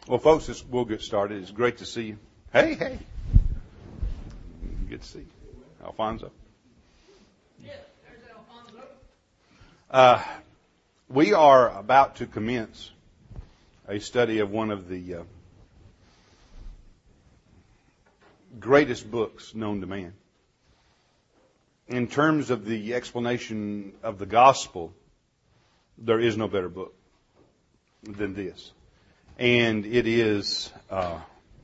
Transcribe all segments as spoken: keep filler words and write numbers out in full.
Well, folks, this, we'll get started. It's great to see you. Hey, hey. Good to see you. Alfonso. Yeah, there's Alfonso. Uh, we are about to commence a study of one of the uh, greatest books known to man. In terms of the explanation of the gospel, there is no better book than this. And it is uh,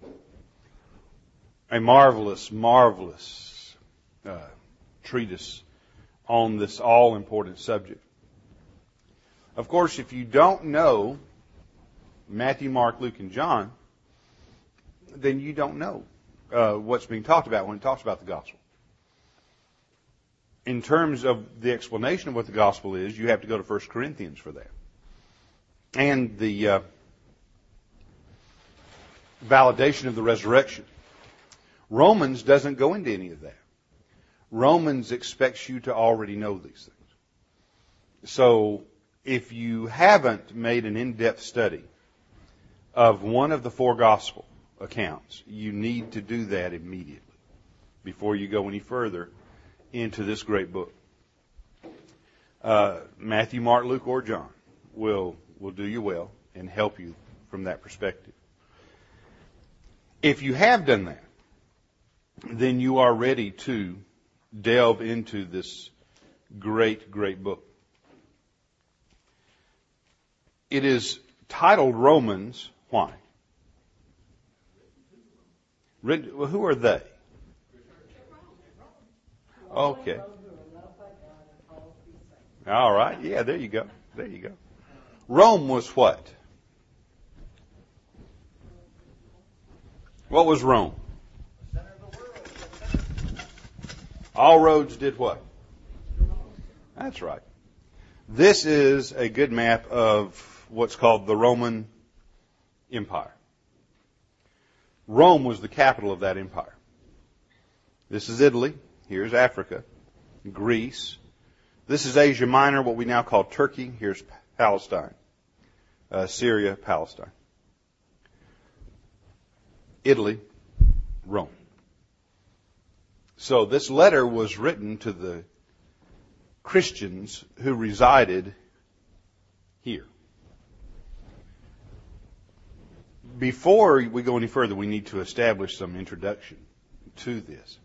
a marvelous, marvelous uh, treatise on this all-important subject. Of course, if you don't know Matthew, Mark, Luke, and John, then you don't know uh, what's being talked about when it talks about the gospel. In terms of the explanation of what the gospel is, you have to go to First Corinthians for that. And the uh, validation of the resurrection. Romans doesn't go into any of that. Romans expects you to already know these things. So if you haven't made an in-depth study of one of the four gospel accounts, you need to do that immediately before you go any further into this great book. Uh, Matthew, Mark, Luke, or John will will do you well and help you from that perspective. If you have done that, then you are ready to delve into this great, great book. It is titled Romans. Why? Written, well, who are they? Okay. All right. Yeah, there you go. There you go. Rome was what? What was Rome? All roads did what? That's right. This is a good map of what's called the Roman Empire. Rome was the capital of that empire. This is Italy. Here's Africa. Greece. This is Asia Minor, what we now call Turkey. Here's Palestine. Uh, Syria, Palestine. Italy, Rome. So this letter was written to the Christians who resided here. Before we go any further, we need to establish some introduction to this.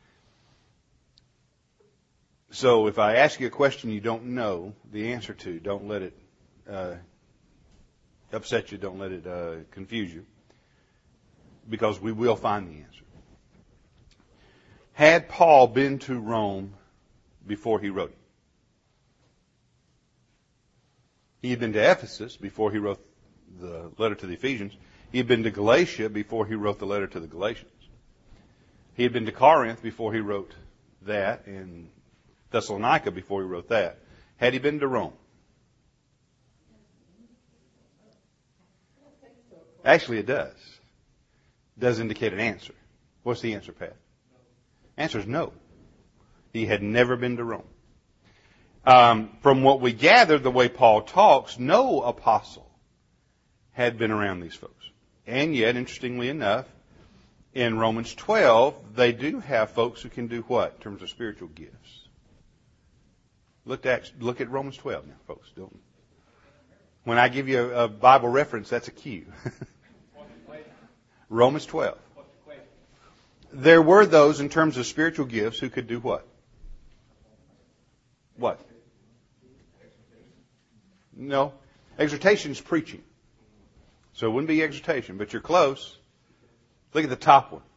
So if I ask you a question you don't know the answer to, don't let it uh, upset you, don't let it uh, confuse you, because we will find the answer. Had Paul been to Rome before he wrote it? He had been to Ephesus before he wrote the letter to the Ephesians. He had been to Galatia before he wrote the letter to the Galatians. He had been to Corinth before he wrote that, and Thessalonica before he wrote that. Had he been to Rome? Actually, it does. It does indicate an answer. What's the answer, Pat? Answer is no. He had never been to Rome. Um, from what we gather, the way Paul talks, no apostle had been around these folks. And yet, interestingly enough, in Romans twelve, they do have folks who can do what in terms of spiritual gifts? Look at, look at Romans twelve now, folks. Don't. When I give you a, a Bible reference, that's a cue. Romans twelve. There were those in terms of spiritual gifts who could do what? What? No. Exhortation is preaching. So it wouldn't be exhortation, but you're close. Look at the top one.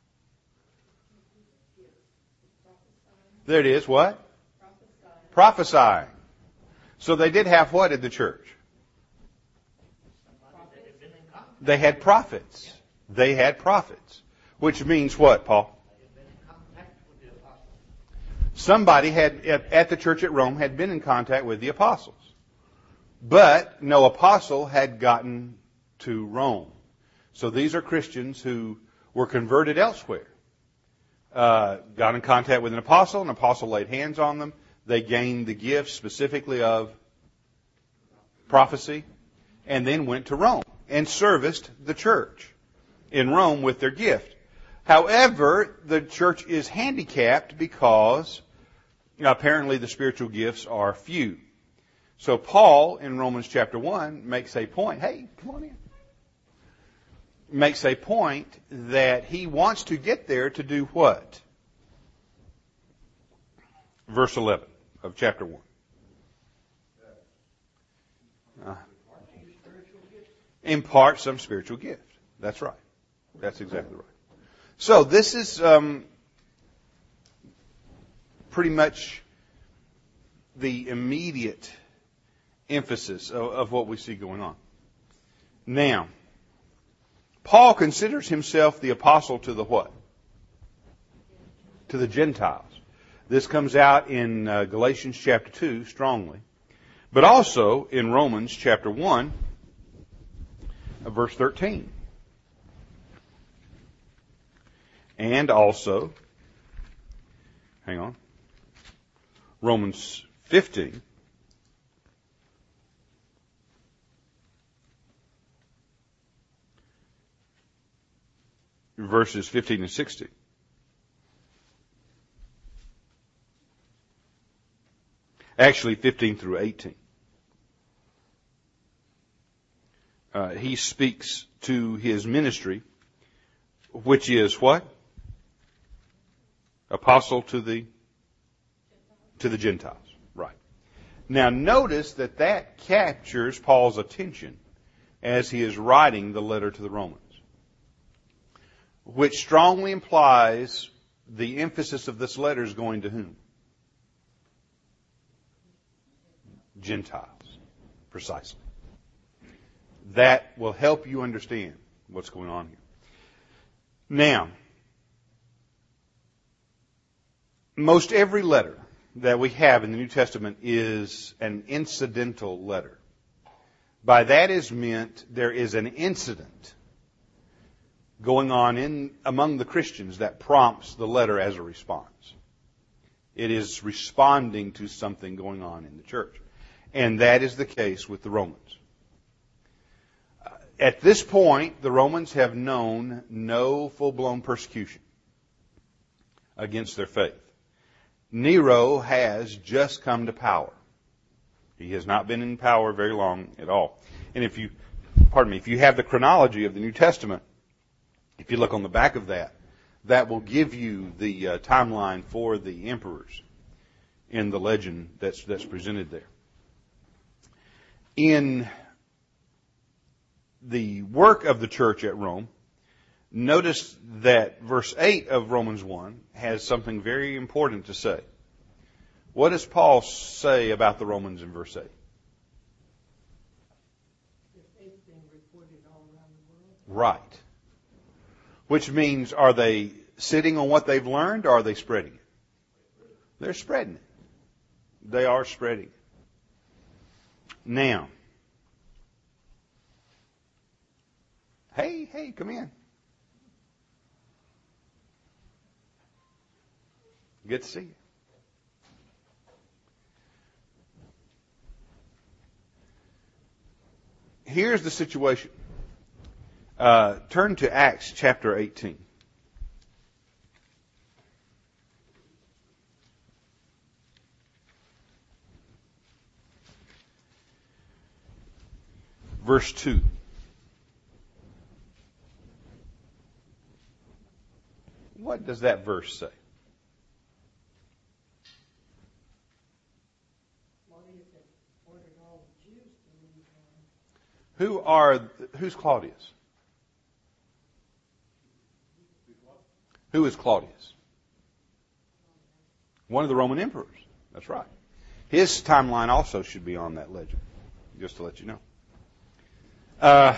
There it is. What? Prophesying. Prophesying. So they did have what in the church? They had prophets. They had prophets. Which means what, Paul? Somebody had, at, at the church at Rome, had been in contact with the apostles. But no apostle had gotten to Rome. So these are Christians who were converted elsewhere. Uh, got in contact with an apostle, an apostle laid hands on them. They gained the gift specifically of prophecy, and then went to Rome. and serviced the church in Rome with their gift. However, the church is handicapped because apparently the spiritual gifts are few. So Paul, in Romans chapter one, makes a point. Hey, come on in. Makes a point that he wants to get there to do what? Verse eleven of chapter one. Uh, impart some spiritual gift. That's right. That's exactly right. So this is um, pretty much the immediate emphasis of, of what we see going on. Now, Paul considers himself the apostle to the what? To the Gentiles. This comes out in uh, Galatians chapter two strongly, but also in Romans chapter one, uh, verse thirteen. And also, hang on, Romans fifteen, verses fifteen and sixteen. Actually, fifteen through eighteen. Uh, he speaks to his ministry, which is what? Apostle to the to the Gentiles. Right. Now notice that that captures Paul's attention as he is writing the letter to the Romans, which strongly implies the emphasis of this letter is going to whom? Gentiles. Precisely. That will help you understand what's going on here. Now, most every letter that we have in the New Testament is an incidental letter. By that is meant there is an incident going on in among the Christians that prompts the letter as a response. It is responding to something going on in the church. And that is the case with the Romans. At this point, the Romans have known no full-blown persecution against their faith. Nero has just come to power. He has not been in power very long at all. And if you, pardon me, if you have the chronology of the New Testament, if you look on the back of that, that will give you the uh, timeline for the emperors in the legend that's that's presented there. In the work of the church at Rome, notice that verse eight of Romans one has something very important to say. What does Paul say about the Romans in verse eight? Right. Which means, are they sitting on what they've learned, or are they spreading it? They're spreading it. They are spreading it. Now, hey, hey, come in. Good to see you. Here's the situation. Uh, turn to Acts chapter eighteen. Verse two. What does that verse say? Who are, who's Claudius? Who is Claudius? One of the Roman emperors. That's right. His timeline also should be on that legend, just to let you know. Uh,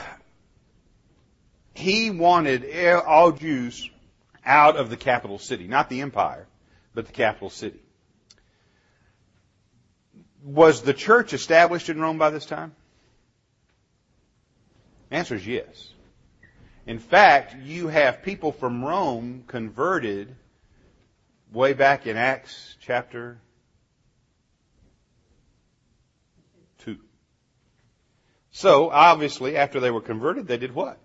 he wanted all Jews out of the capital city, not the empire, but the capital city. Was the church established in Rome by this time? The answer is yes. In fact, you have people from Rome converted way back in Acts chapter two. So, obviously, after they were converted, they did what?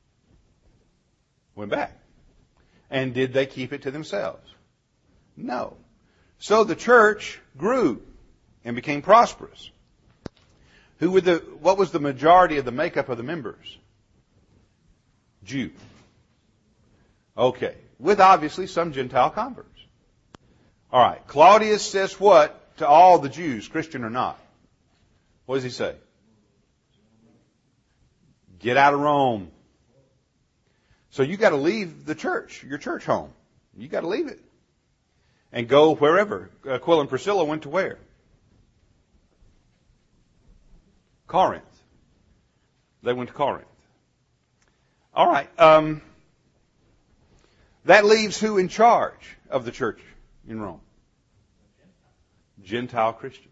Went back. And did they keep it to themselves? No. So the church grew and became prosperous. Who were the, what was the majority of the makeup of the members? Jew. Okay. With obviously some Gentile converts. All right. Claudius says what to all the Jews, Christian or not? What does he say? Get out of Rome. So you got to leave the church, your church home. You got to leave it. And go wherever. Aquila and Priscilla went to where? Corinth. They went to Corinth. All right. Um, that leaves who in charge of the church in Rome? Gentile Christians.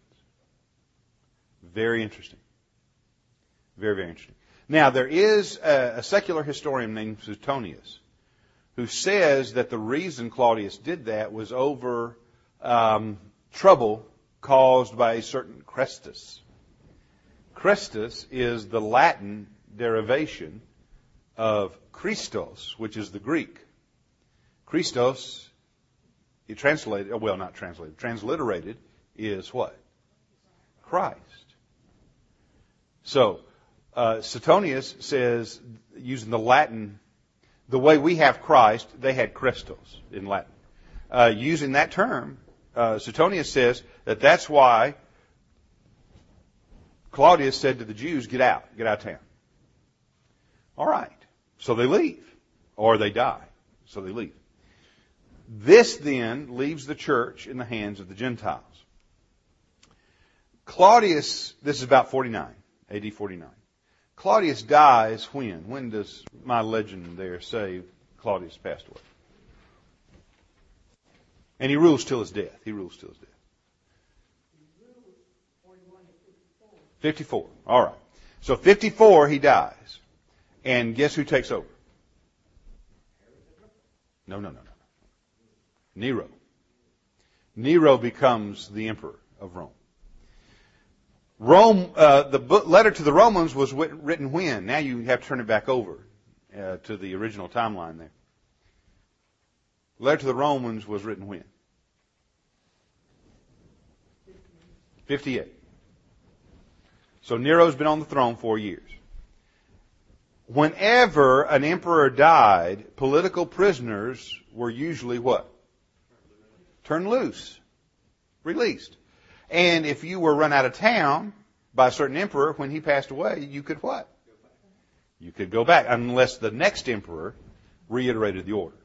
Very interesting. Very, very interesting. Now, there is a, a secular historian named Suetonius who says that the reason Claudius did that was over um, trouble caused by a certain Chrestus. Chrestus is the Latin derivation of Christos, which is the Greek. Christos, it translated, well, not translated, transliterated is what? Christ. So, uh, Suetonius says, using the Latin, the way we have Christ, they had Christos in Latin. Uh, using that term, uh, Suetonius says that that's why Claudius said to the Jews, get out, get out of town. All right. So they leave. Or they die. So they leave. This then leaves the church in the hands of the Gentiles. Claudius, this is about forty-nine, A D forty-nine. Claudius dies when? When does my legend there say Claudius passed away? And he rules till his death. He rules till his death. fifty-four. All right. So fifty-four, he dies. And guess who takes over? No, no, no, no. Nero. Nero becomes the emperor of Rome. Rome, uh, the book, letter to the Romans was written when? Now you have to turn it back over uh, to the original timeline there. Letter to the Romans was written when? fifty-eight. So Nero's been on the throne four years. Whenever an emperor died, political prisoners were usually what? Turned loose. Released. And if you were run out of town by a certain emperor, when he passed away, you could what? You could go back, unless the next emperor reiterated the order.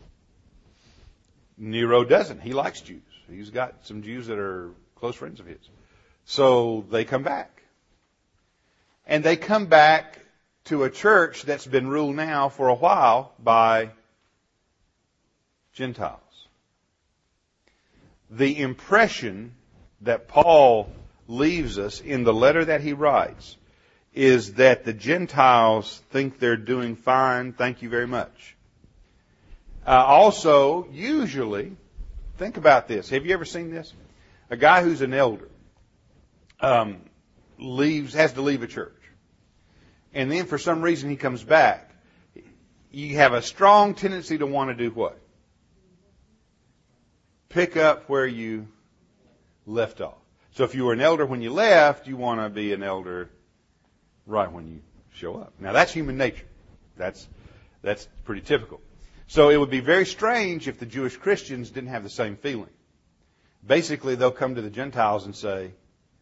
Nero doesn't. He likes Jews. He's got some Jews that are close friends of his. So they come back. And they come back to a church that's been ruled now for a while by Gentiles. The impression that Paul leaves us in the letter that he writes is that the Gentiles think they're doing fine, thank you very much. Uh, also, usually, think about this. Have you ever seen this? A guy who's an elder um, leaves, has to leave a church. And then for some reason he comes back. You have a strong tendency to want to do what? Pick up where you left off. So if you were an elder when you left, you want to be an elder right when you show up. Now that's human nature. That's, that's pretty typical. So it would be very strange if the Jewish Christians didn't have the same feeling. Basically, they'll come to the Gentiles and say,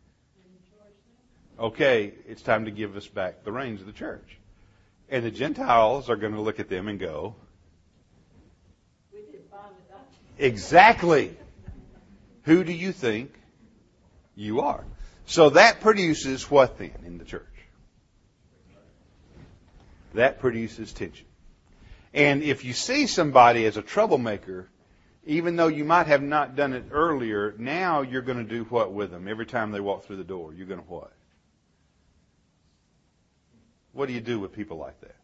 okay, it's time to give us back the reins of the church. And the Gentiles are going to look at them and go, We did fine without you. exactly. Who do you think you are? So that produces what then in the church? That produces tension. And if you see somebody as a troublemaker, even though you might have not done it earlier, now you're going to do what with them? Every time they walk through the door, you're going to what? What do you do with people like that?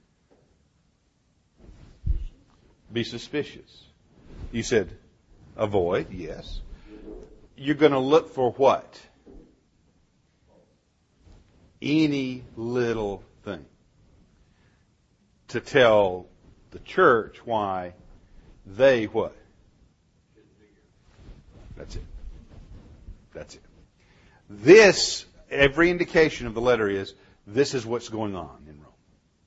Be suspicious. You said avoid, yes. You're going to look for what? any little thing to tell the church why they what? That's it. That's it. This, every indication of the letter is, this is what's going on in Rome.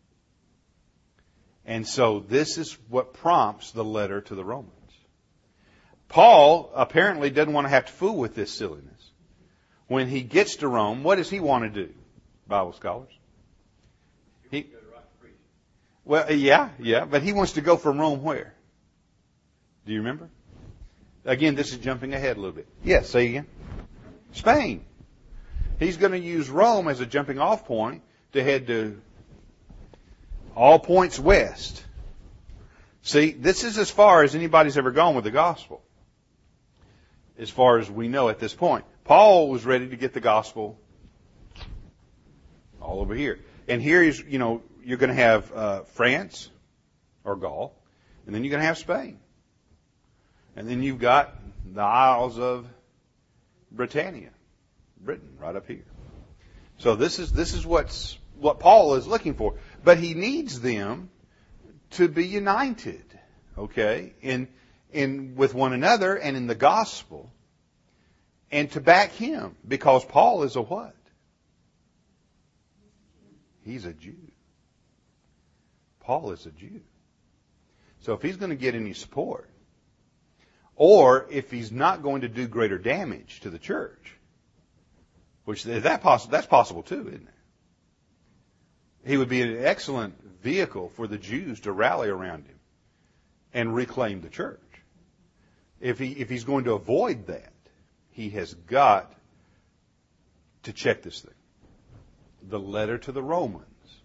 And so this is what prompts the letter to the Romans. Paul apparently doesn't want to have to fool with this silliness. When he gets to Rome, what does he want to do, Bible scholars? He, well, yeah, yeah, but he wants to go from Rome where? Do you remember? Again, this is jumping ahead a little bit. Yes, say again. Spain. He's going to use Rome as a jumping off point to head to all points west. See, this is as far as anybody's ever gone with the gospel, as far as we know at this point. Paul was ready to get the gospel all over here. And here is, you know, you're going to have uh, France or Gaul, and then you're going to have Spain. And then you've got the Isles of Britannia, Britain, right up here. So this is this is what's what Paul is looking for. But he needs them to be united, okay, in in with one another and in the gospel, and to back him, because Paul is a what? He's a Jew. Paul is a Jew. So if he's going to get any support, or if he's not going to do greater damage to the church, which is that possible, that's possible too, isn't it? He would be an excellent vehicle for the Jews to rally around him and reclaim the church. If he if he's going to avoid that, he has got to check this thing. The letter to the Romans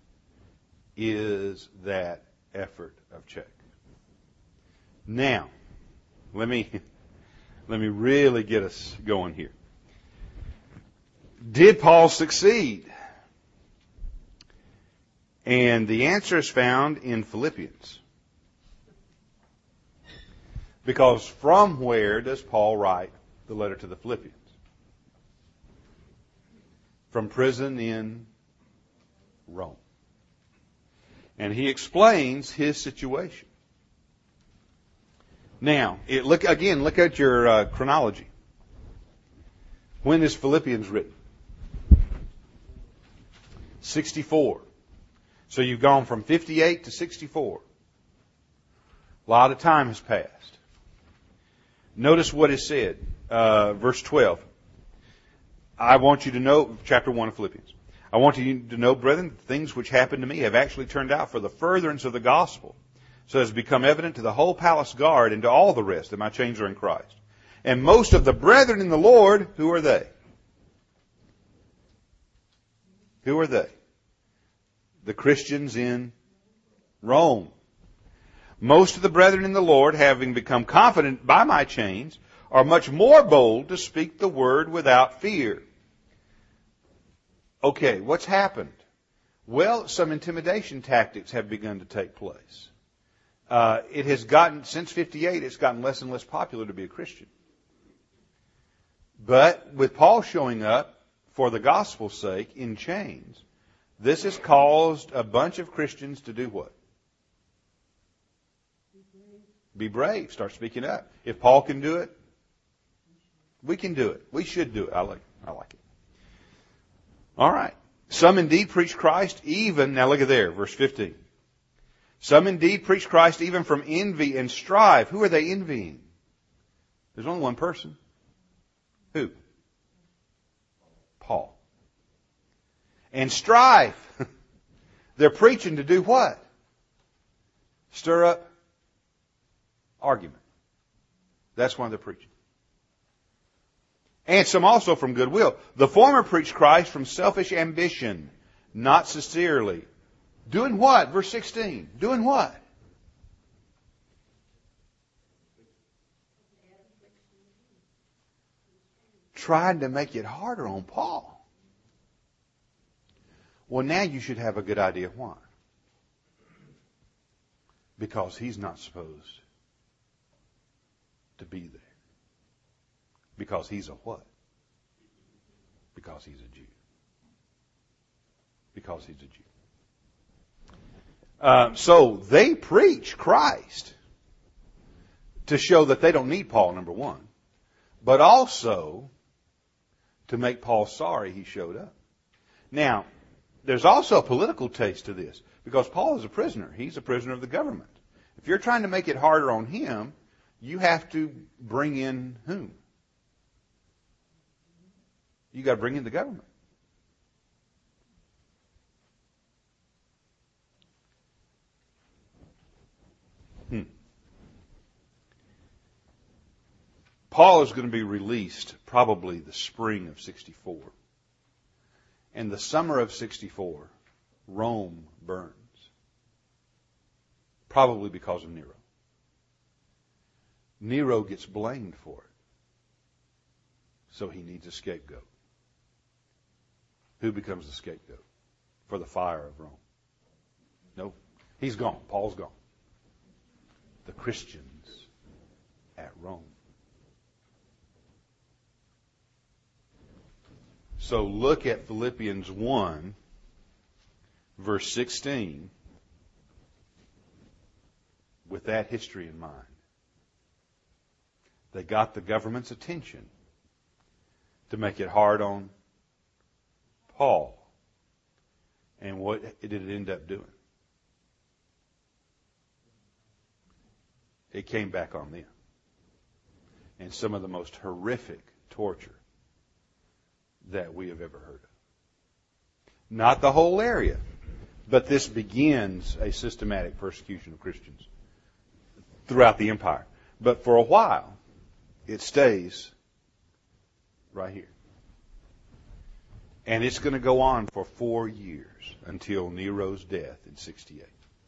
is that effort of check. Now, let me let me really get us going here. Did Paul succeed? And the answer is found in Philippians. Because from where does Paul write the letter to the Philippians? From prison in Rome. And he explains his situation. Now, it, look again, look at your uh, chronology. When is Philippians written? sixty-four. So you've gone from fifty-eight to sixty-four. A lot of time has passed. Notice what is said, uh, verse twelve. I want you to know, chapter one of Philippians. I want you to know, brethren, the things which happened to me have actually turned out for the furtherance of the gospel, so as become evident to the whole palace guard and to all the rest that my chains are in Christ. And most of the brethren in the Lord, who are they? Who are they? The Christians in Rome. Most of the brethren in the Lord, having become confident by my chains, are much more bold to speak the word without fear. Okay, what's happened? Well, some intimidation tactics have begun to take place. Uh, it has gotten, since fifty-eight, it's gotten less and less popular to be a Christian. But with Paul showing up for the gospel's sake in chains, this has caused a bunch of Christians to do what? Be brave. Start speaking up. If Paul can do it, we can do it. We should do it. I like, I like it. All right. Some indeed preach Christ even, now look at there, verse fifteen. Some indeed preach Christ even from envy and strife. Who are they envying? There's only one person. Who? Paul. And strife. They're preaching to do what? Stir up argument. That's why they're preaching. And some also from goodwill. The former preach Christ from selfish ambition, not sincerely. Doing what? Verse sixteen. Doing what? Trying to make it harder on Paul. Well, now you should have a good idea why. Because he's not supposed to be there. Because he's a what? Because he's a Jew. because he's a Jew. Uh, so they preach Christ to show that they don't need Paul, number one, but also to make Paul sorry he showed up. Now, there's also a political taste to this, because Paul is a prisoner. He's a prisoner of the government. If you're trying to make it harder on him, you have to bring in whom? You got to bring in the government. Hmm. Paul is going to be released probably the spring of sixty-four. And the summer of sixty-four, Rome burns. Probably because of Nero. Nero gets blamed for it. So he needs a scapegoat. Who becomes the scapegoat for the fire of Rome? No, he's gone. Paul's gone. The Christians at Rome. So look at Philippians one, verse sixteen, with that history in mind. They got the government's attention to make it hard on Paul. And what did it end up doing? It came back on them. And some of the most horrific torture that we have ever heard of. Not the whole area, but this begins a systematic persecution of Christians throughout the empire. But for a while, it stays right here. And it's going to go on for four years until Nero's death in sixty-eight.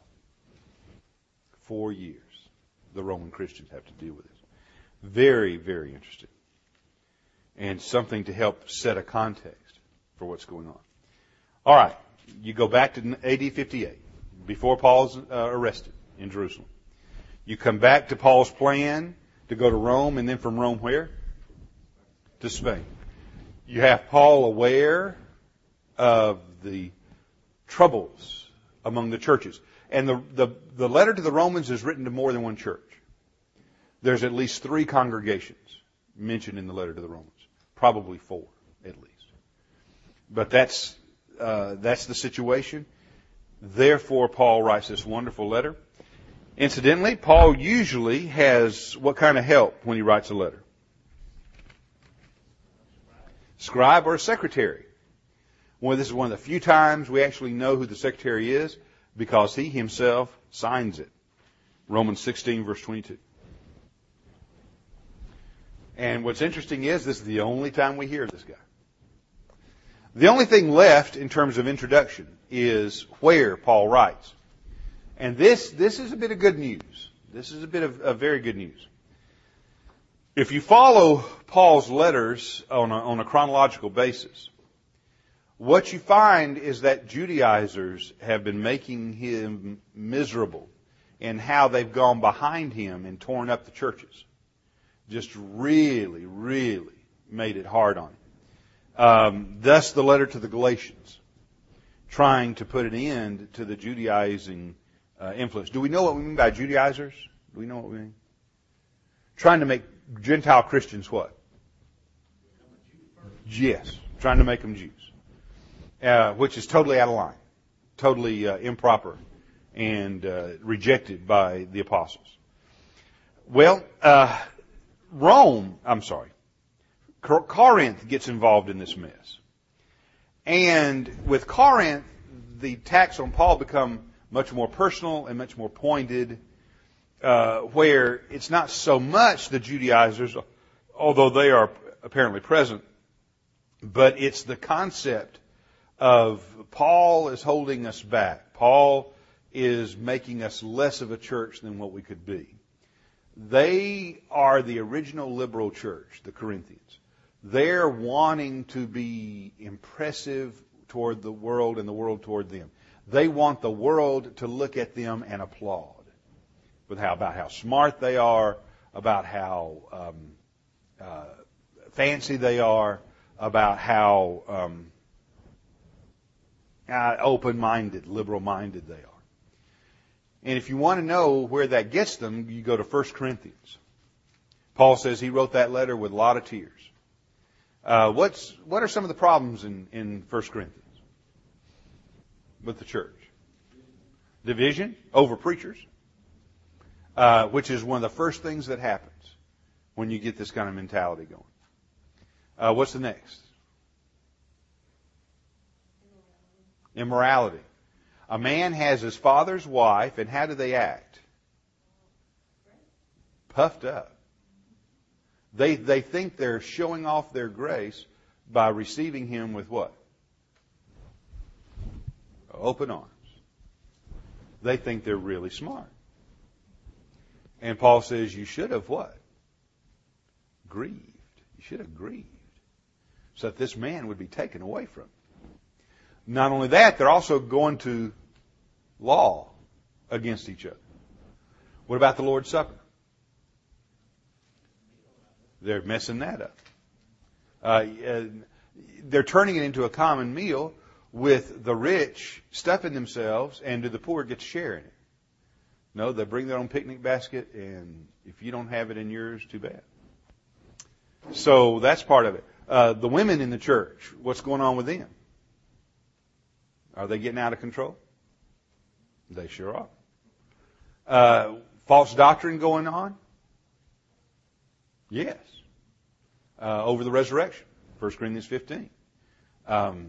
Four years the Roman Christians have to deal with this. Very, very interesting. And something to help set a context for what's going on. All right, you go back to A D fifty-eight, before Paul's uh, arrested in Jerusalem. You come back to Paul's plan to go to Rome, and then from Rome where? To Spain. You have Paul aware of the troubles among the churches. And the, the, the letter to the Romans is written to more than one church. There's at least three congregations mentioned in the letter to the Romans. Probably four, at least. But that's, uh, that's the situation. Therefore, Paul writes this wonderful letter. Incidentally, Paul usually has what kind of help when he writes a letter? Scribe or a secretary. Well, this is one of the few times we actually know who the secretary is, because he himself signs it. Romans sixteen, verse twenty-two. And what's interesting is this is the only time we hear this guy. The only thing left in terms of introduction is where Paul writes. And this, this is a bit of good news. This is a bit of, of very good news. If you follow Paul's letters on a, on a chronological basis, what you find is that Judaizers have been making him miserable in how they've gone behind him and torn up the churches. Just really, really made it hard on him. Um, thus the letter to the Galatians, trying to put an end to the Judaizing uh, influence. Do we know what we mean by Judaizers? Do we know what we mean? Trying to make Gentile Christians what? Yes, trying to make them Jews. Uh, which is totally out of line, totally uh, improper, and uh, rejected by the apostles. Well, uh, Rome, I'm sorry, Corinth gets involved in this mess. And with Corinth, the attacks on Paul become much more personal and much more pointed, uh, where it's not so much the Judaizers, although they are apparently present, but it's the concept of Paul is holding us back. Paul is making us less of a church than what we could be. They are the original liberal church, the Corinthians. They're wanting to be impressive toward the world and the world toward them. They want the world to look at them and applaud with how about how smart they are, about how um, uh, fancy they are, about how um, Uh, open-minded, liberal-minded they are. And if you want to know where that gets them, you go to First Corinthians. Paul says he wrote that letter with a lot of tears. Uh, what's what are some of the problems in, in First Corinthians with the church? Division over preachers, uh, which is one of the first things that happens when you get this kind of mentality going. Uh, what's the next? Immorality. A man has his father's wife, and how do they act? Puffed up. They they think they're showing off their grace by receiving him with what? Open arms. They think they're really smart. And Paul says you should have what? Grieved. You should have grieved. So that this man would be taken away from you. Not only that, they're also going to law against each other. What about the Lord's Supper? They're messing that up. Uh, uh, they're turning it into a common meal with the rich stuffing themselves, and do the poor get to share in it? No, they bring their own picnic basket, and if you don't have it in yours, too bad. So that's part of it. Uh, the women in the church, what's going on with them? Are they getting out of control? They sure are. Uh, false doctrine going on? Yes. Uh, over the resurrection, First Corinthians fifteen. Um,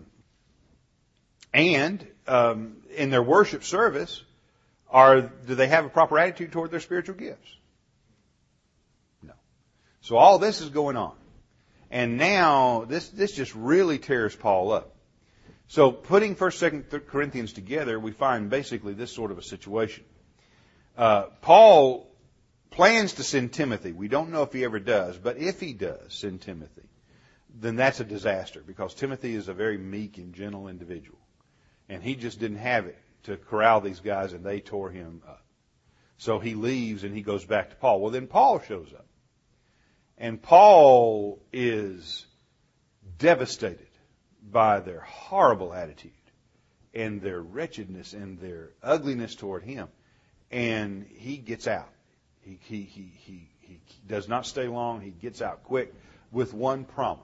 and um, in their worship service, are do they have a proper attitude toward their spiritual gifts? No. So all this is going on. And now this this just really tears Paul up. So putting First, Second Corinthians together, we find basically this sort of a situation. Uh, Paul plans to send Timothy. We don't know if he ever does, but if he does send Timothy, then that's a disaster, because Timothy is a very meek and gentle individual. And he just didn't have it to corral these guys, and they tore him up. So he leaves and he goes back to Paul. Well, then Paul shows up. And Paul is devastated by their horrible attitude and their wretchedness and their ugliness toward him. And he gets out. He, he, he, he, he does not stay long. He gets out quick with one promise.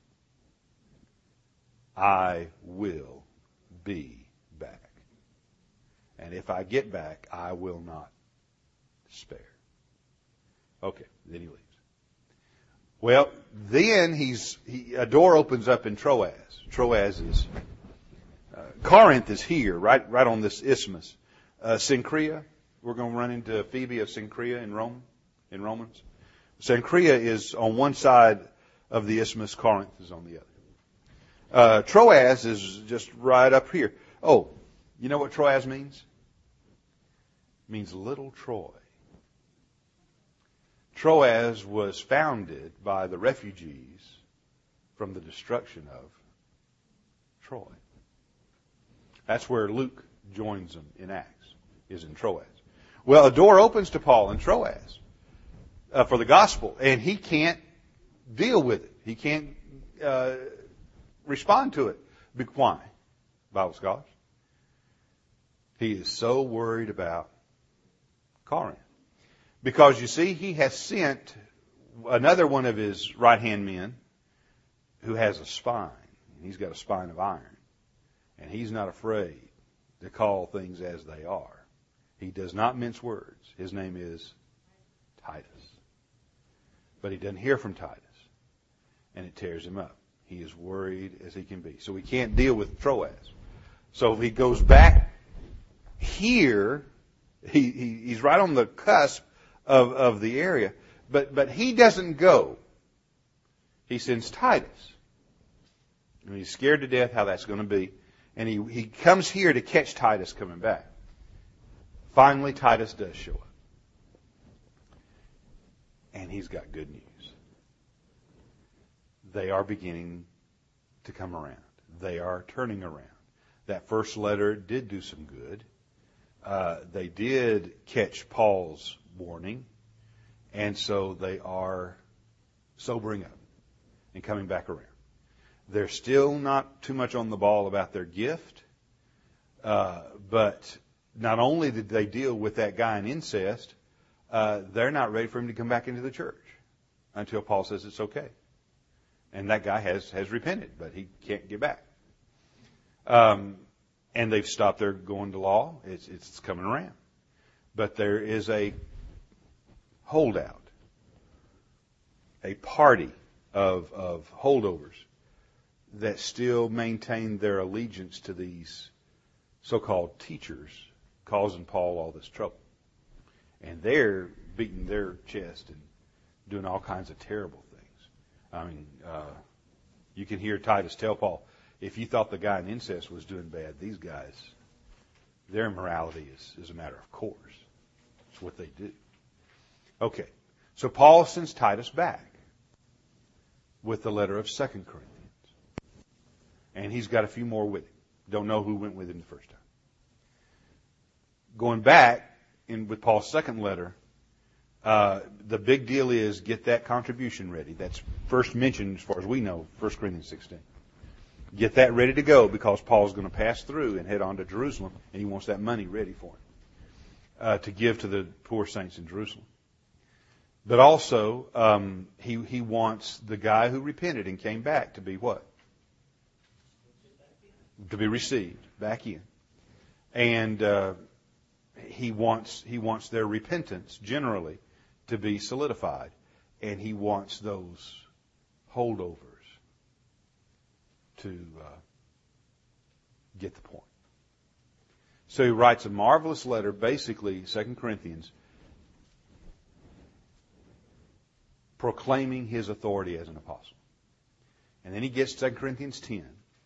I will be back. And if I get back, I will not spare. Okay, then he leaves. Well, then he's he, a door opens up in Troas. Troas is uh, Corinth is here, right, right on this isthmus. Uh, Cenchrea, we're going to run into Phoebe of Cenchrea in Rome, in Romans. Cenchrea is on one side of the isthmus. Corinth is on the other. Uh, Troas is just right up here. Oh, you know what Troas means? It means little Troy. Troas was founded by the refugees from the destruction of Troy. That's where Luke joins them in Acts, is in Troas. Well, a door opens to Paul in Troas uh, for the gospel, and he can't deal with it. He can't uh, respond to it. Why? Bible scholars. He is so worried about Corinth. Because, you see, he has sent another one of his right-hand men who has a spine. He's got a spine of iron. And he's not afraid to call things as they are. He does not mince words. His name is Titus. But he doesn't hear from Titus. And it tears him up. He is worried as he can be. So he can't deal with Troas. So he goes back here. He, he he's right on the cusp Of, of the area. But but he doesn't go. He sends Titus. And he's scared to death how that's going to be. And he, he comes here to catch Titus coming back. Finally, Titus does show up. And he's got good news. They are beginning to come around. They are turning around. That first letter did do some good. Uh, they did catch Paul's warning, and so they are sobering up and coming back around. They're still not too much on the ball about their gift, Uh, but not only did they deal with that guy in incest, uh, they're not ready for him to come back into the church until Paul says it's okay. And that guy has, has repented, but he can't get back. Um, and they've stopped their going to law. It's, it's coming around. But there is a holdout, a party of, of holdovers that still maintain their allegiance to these so-called teachers causing Paul all this trouble. And they're beating their chest and doing all kinds of terrible things. I mean, uh, you can hear Titus tell Paul, if you thought the guy in incest was doing bad, these guys, their morality is, is a matter of course. It's what they do. Okay, so Paul sends Titus back with the letter of Second Corinthians. And he's got a few more with him. Don't know who went with him the first time. Going back in with Paul's second letter, uh, the big deal is get that contribution ready. That's first mentioned, as far as we know, First Corinthians sixteen. Get that ready to go because Paul's going to pass through and head on to Jerusalem, and he wants that money ready for him uh, to give to the poor saints in Jerusalem. But also, um, he he wants the guy who repented and came back to be what? To be received back in, and uh, he wants he wants their repentance generally to be solidified, and he wants those holdovers to uh, get the point. So he writes a marvelous letter, basically Second Corinthians, proclaiming his authority as an apostle, and then he gets Second Corinthians ten.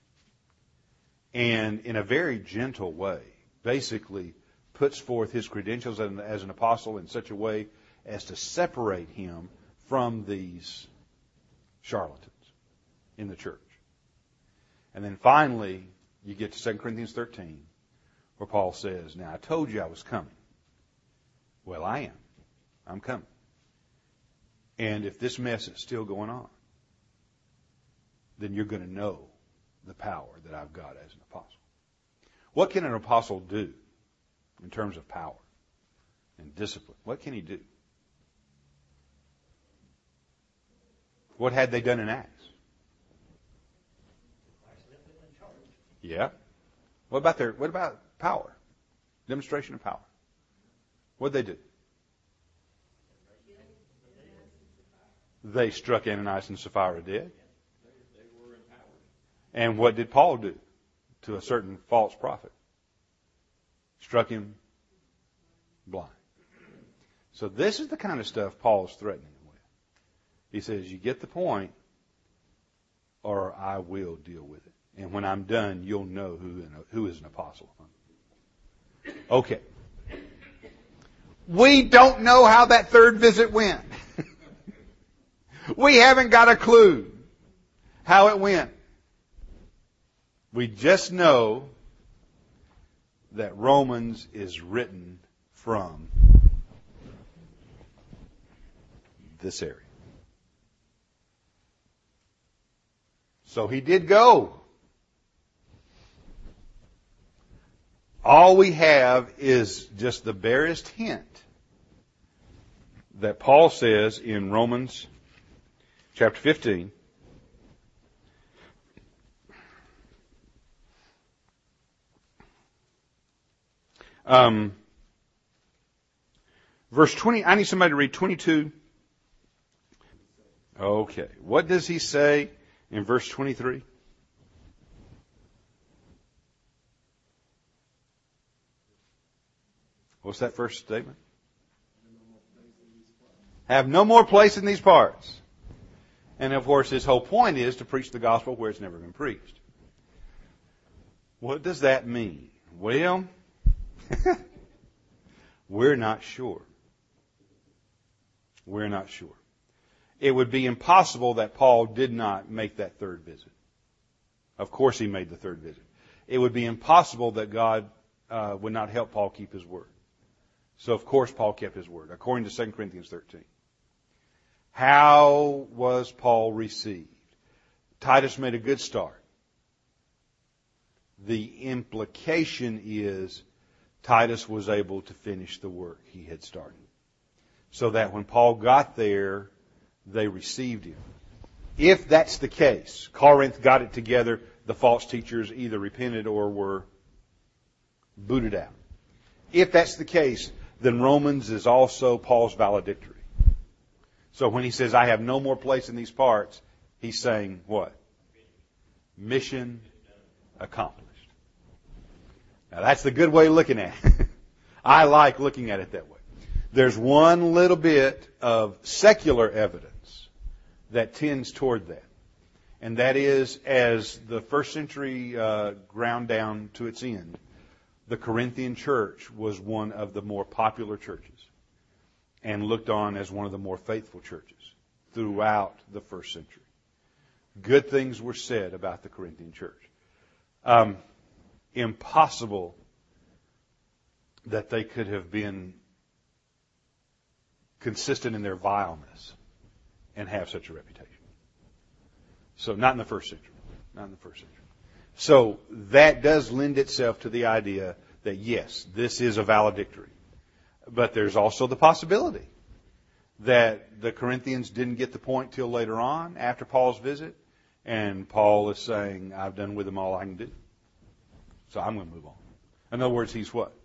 And in a very gentle way, basically puts forth his credentials as an apostle in such a way as to separate him from these charlatans in the church. And then finally, you get to Second Corinthians thirteen, where Paul says, now I told you I was coming. Well, I am. I'm coming. And if this mess is still going on, then you're going to know the power that I've got as an apostle. What can an apostle do in terms of power and discipline? What can he do? What had they done in Acts? Yeah. What about their? What about power? Demonstration of power. What did they do? They struck Ananias and Sapphira dead. And what did Paul do to a certain false prophet? Struck him blind. So this is the kind of stuff Paul is threatening him with. He says, you get the point, or I will deal with it. And when I'm done, you'll know who, who is an apostle. Okay. We don't know how that third visit went. We haven't got a clue how it went. We just know that Romans is written from this area. So he did go. All we have is just the barest hint that Paul says in Romans chapter fifteen. Um, verse twenty, I need somebody to read twenty-two. Okay. What does he say in verse twenty-three? What's that first statement? Have no more place in these parts. And of course, his whole point is to preach the gospel where it's never been preached. What does that mean? Well, we're not sure. We're not sure. It would be impossible that Paul did not make that third visit. Of course he made the third visit. It would be impossible that God uh, would not help Paul keep his word. So of course Paul kept his word, according to Second Corinthians thirteen. How was Paul received? Titus made a good start. The implication is Titus was able to finish the work he had started. So that when Paul got there, they received him. If that's the case, Corinth got it together, the false teachers either repented or were booted out. If that's the case, then Romans is also Paul's valedictory. So when he says, I have no more place in these parts, he's saying what? Mission accomplished. Now that's the good way of looking at it. I like looking at it that way. There's one little bit of secular evidence that tends toward that. And that is, as the first century uh, ground down to its end, the Corinthian church was one of the more popular churches and looked on as one of the more faithful churches throughout the first century. Good things were said about the Corinthian church. Um, impossible that they could have been consistent in their vileness and have such a reputation. So not in the first century. Not in the first century. So that does lend itself to the idea that yes, this is a valedictory. But there's also the possibility that the Corinthians didn't get the point till later on after Paul's visit, and Paul is saying, I've done with them all I can do. So I'm going to move on. In other words, he's what?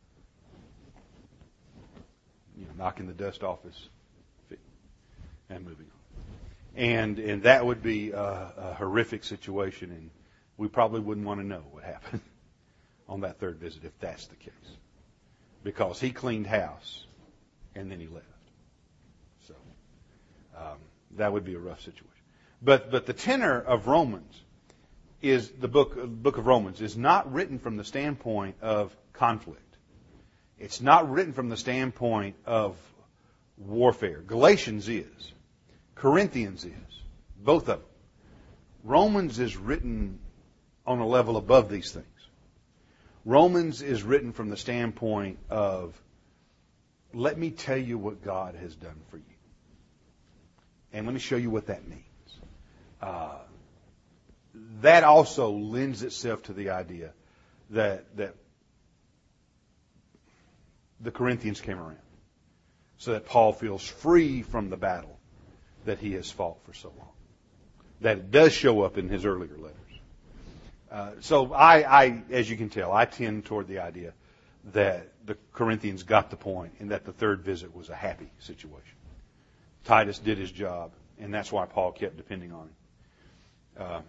You know, knocking the dust off his feet and moving on. And and that would be a, a horrific situation, and we probably wouldn't want to know what happened on that third visit if that's the case. Because he cleaned house and then he left. So um, that would be a rough situation. But but the tenor of Romans is the book book of Romans is not written from the standpoint of conflict. It's not written from the standpoint of warfare. Galatians is. Corinthians is. Both of them. Romans is written on a level above these things. Romans is written from the standpoint of, let me tell you what God has done for you. And let me show you what that means. Uh, that also lends itself to the idea that that the Corinthians came around so that Paul feels free from the battle that he has fought for so long. That it does show up in his earlier letters. Uh, so I, I, as you can tell, I tend toward the idea that the Corinthians got the point and that the third visit was a happy situation. Titus did his job, and that's why Paul kept depending on him. Uh,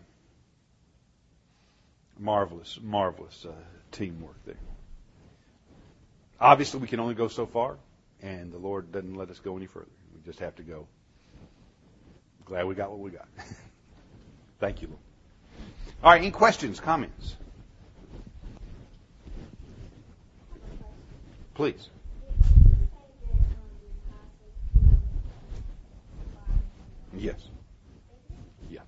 marvelous, marvelous uh, teamwork there. Obviously, we can only go so far, and the Lord doesn't let us go any further. We just have to go. Glad we got what we got. Thank you, Lord. All right, any questions, comments? Please. Yes. Yeah.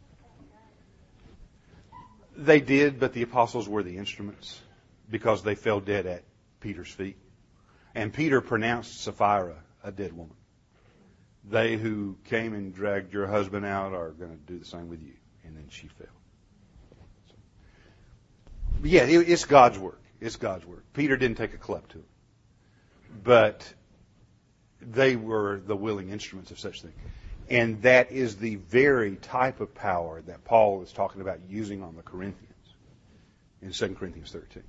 They did, but the apostles were the instruments because they fell dead at Peter's feet. And Peter pronounced Sapphira a dead woman. They who came and dragged your husband out are going to do the same with you. And then she fell. So, yeah, it, it's God's work. It's God's work. Peter didn't take a clap to it. But they were the willing instruments of such things. And that is the very type of power that Paul is talking about using on the Corinthians in Second Corinthians thirteen.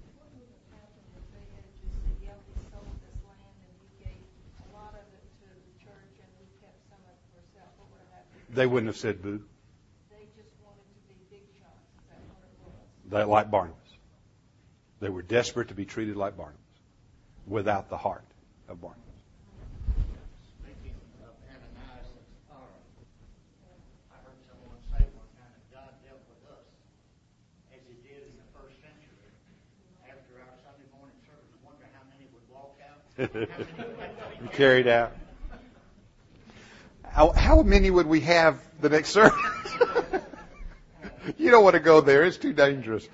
They wouldn't have said boo. They just wanted to be big shots. Is that what it was? They, like Barnabas. They were desperate to be treated like Barnabas, without the heart of Barnabas. Speaking of Ananias and Sapphira, I heard someone say one time that God dealt with us as He did in the first century. After our Sunday morning service, I wonder how many would walk out. How many would be Carried out. How, how many would we have the next service? You don't want to go there. It's too dangerous.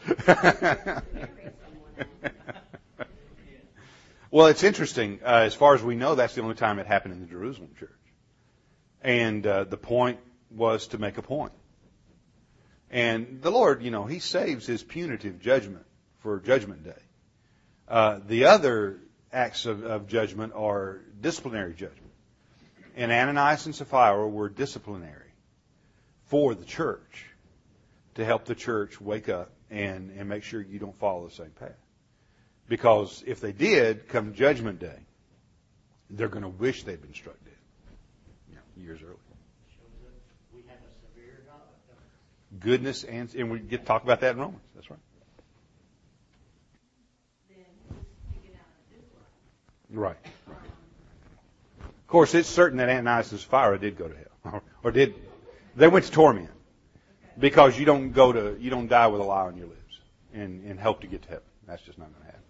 Well, it's interesting. Uh, as far as we know, that's the only time it happened in the Jerusalem church. And uh, the point was to make a point. And the Lord, you know, He saves His punitive judgment for Judgment Day. Uh, the other acts of, of judgment are disciplinary judgment. And Ananias and Sapphira were disciplinary for the church to help the church wake up and, and make sure you don't follow the same path. Because if they did, come Judgment Day, they're going to wish they'd been struck dead, you know, years earlier. Shows that we have a severe God. Goodness and and we get to talk about that in Romans. That's right. Then he's speaking out of this life. Right. Of course, it's certain that Ananias and Sapphira did go to hell, or did they went to torment, because you don't go to you don't die with a lie on your lips and, and hope to get to heaven. That's just not going to happen.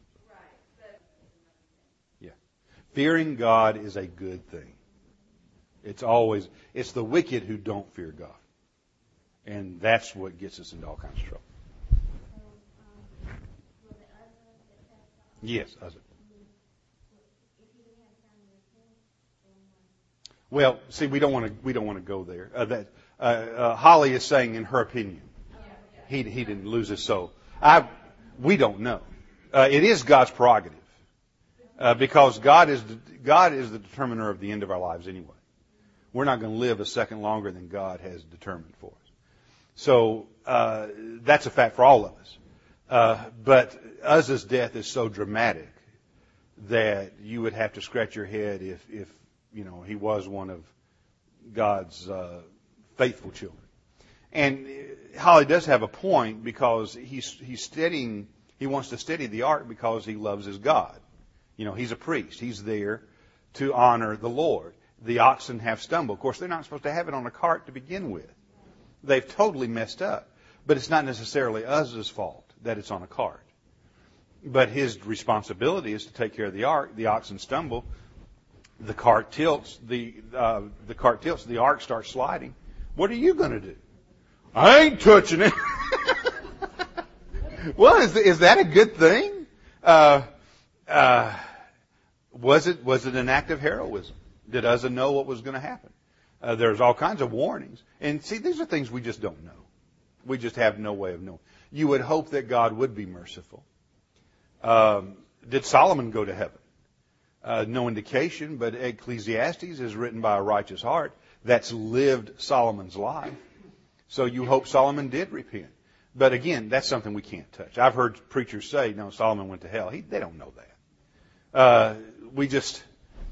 Yeah, fearing God is a good thing. It's always it's the wicked who don't fear God, and that's what gets us into all kinds of trouble. Yes, Uzzah. Well, see, we don't want to we don't want to go there. Uh, that uh, uh, Holly is saying, in her opinion, he he didn't lose his soul. I we don't know. Uh, it is God's prerogative, uh, because God is God is the determiner of the end of our lives anyway. We're not going to live a second longer than God has determined for us. So uh, that's a fact for all of us. Uh, but Uzzah's death is so dramatic that you would have to scratch your head if if you know, he was one of God's uh, faithful children. And Holly does have a point, because he's he's steadying, he wants to steady the ark because he loves his God. You know, he's a priest. He's there to honor the Lord. The oxen have stumbled. Of course, they're not supposed to have it on a cart to begin with. They've totally messed up. But it's not necessarily Uzzah's fault that it's on a cart. But his responsibility is to take care of the ark. The oxen stumble. The cart tilts, the uh, the cart tilts, the ark starts sliding. What are you going to do? I ain't touching it. Well, is is that a good thing? Uh, uh, was it was it an act of heroism? Did Uzzah know what was going to happen? Uh, there's all kinds of warnings, and see, these are things we just don't know. We just have no way of knowing. You would hope that God would be merciful. Um, did Solomon go to heaven? Uh, no indication, but Ecclesiastes is written by a righteous heart that's lived Solomon's life. So you hope Solomon did repent. But again, that's something we can't touch. I've heard preachers say, no, Solomon went to hell. He, they don't know that. Uh, we just,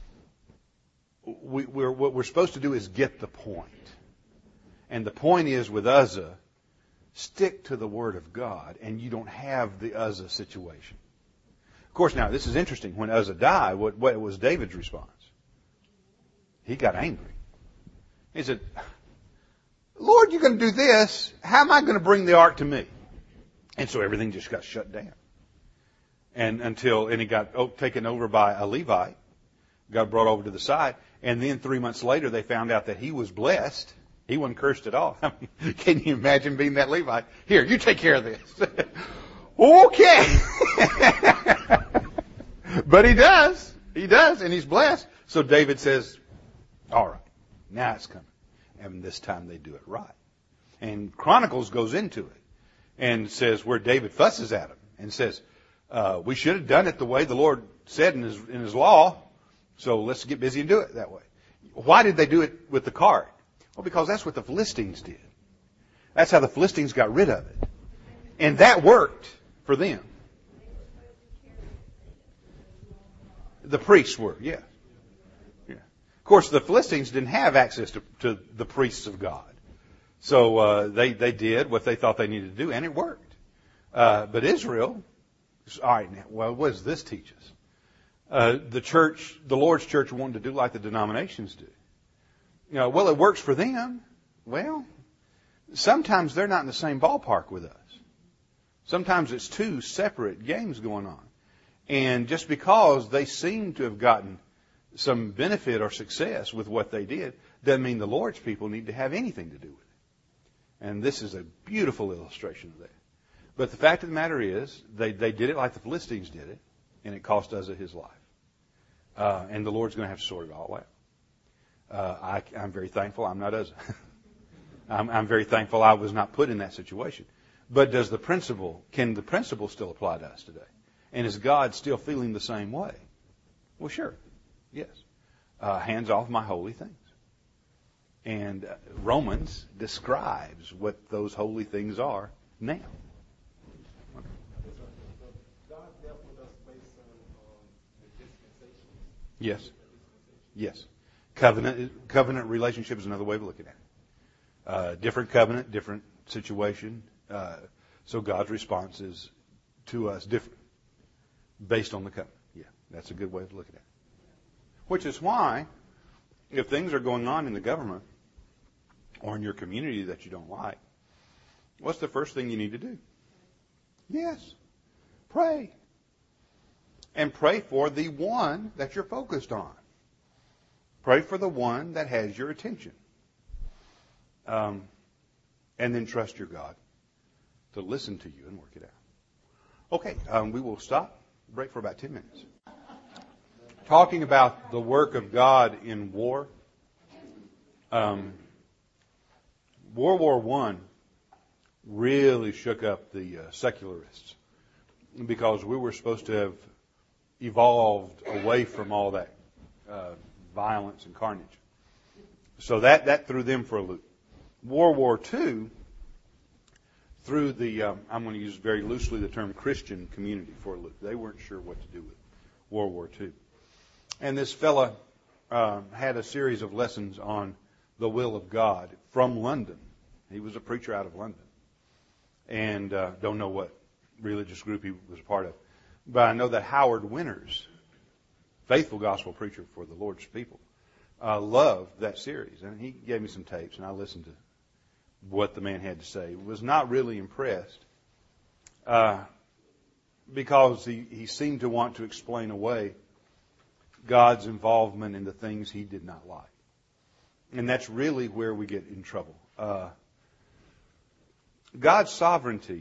we, we're, what we're supposed to do is get the point. And the point is, with Uzzah, stick to the Word of God, and you don't have the Uzzah situation. Of course, now, this is interesting. When Uzzah died, what, what was David's response? He got angry. He said, Lord, you're going to do this. How am I going to bring the ark to me? And so everything just got shut down. And until, and he got oh, taken over by a Levite, got brought over to the side. And then three months later, they found out that he was blessed. He wasn't cursed at all. I mean, can you imagine being that Levite? Here, you take care of this. Okay. But he does. He does, and he's blessed. So David says, all right, now it's coming. And this time they do it right. And Chronicles goes into it and says where David fusses at him and says, uh, we should have done it the way the Lord said in his, in his law, so let's get busy and do it that way. Why did they do it with the cart? Well, because that's what the Philistines did. That's how the Philistines got rid of it. And that worked for them. The priests were, yeah. yeah. Of course, the Philistines didn't have access to, to the priests of God. So uh, they, they did what they thought they needed to do, and it worked. Uh, but Israel, all right, now, well, what does this teach us? Uh, the church, the Lord's church wanted to do like the denominations do. You know, well, it works for them. Well, sometimes they're not in the same ballpark with us. Sometimes it's two separate games going on. And just because they seem to have gotten some benefit or success with what they did, doesn't mean the Lord's people need to have anything to do with it. And this is a beautiful illustration of that. But the fact of the matter is, they, they did it like the Philistines did it, and it cost Uzzah his life. Uh, and the Lord's going to have to sort it all out. Uh, I, I'm very thankful I'm not Uzzah. I'm, I'm very thankful I was not put in that situation. But does the principle, can the principle still apply to us today? And is God still feeling the same way? Well, sure. Yes. Uh, hands off my holy things. And uh, Romans describes what those holy things are now. God dealt with us based on um, the dispensations. Yes. Yes. Covenant covenant relationship is another way of looking at it. Uh, different covenant, different situation. Uh, so God's response is to us different based on the covenant. Yeah, that's a good way of looking at it. Which is why, if things are going on in the government or in your community that you don't like, what's the first thing you need to do? Yes. Pray. And pray for the one that you're focused on. Pray for the one that has your attention. Um, and then trust your God to listen to you and work it out. Okay, um, we will stop, break for about ten minutes. Talking about the work of God in war. Um, World War One really shook up the uh, secularists because we were supposed to have evolved away from all that uh, violence and carnage. So that, that threw them for a loop. World War Two threw the, um, I'm going to use very loosely the term Christian community for a loop. They weren't sure what to do with World War Two. And this fella um, had a series of lessons on the will of God from London. He was a preacher out of London. And uh, don't know what religious group he was a part of. But I know that Howard Winters, faithful gospel preacher for the Lord's people, uh, loved that series. And he gave me some tapes, and I listened to what the man had to say. Was not really impressed uh, because he, he seemed to want to explain away God's involvement in the things he did not like. And that's really where we get in trouble. Uh, God's sovereignty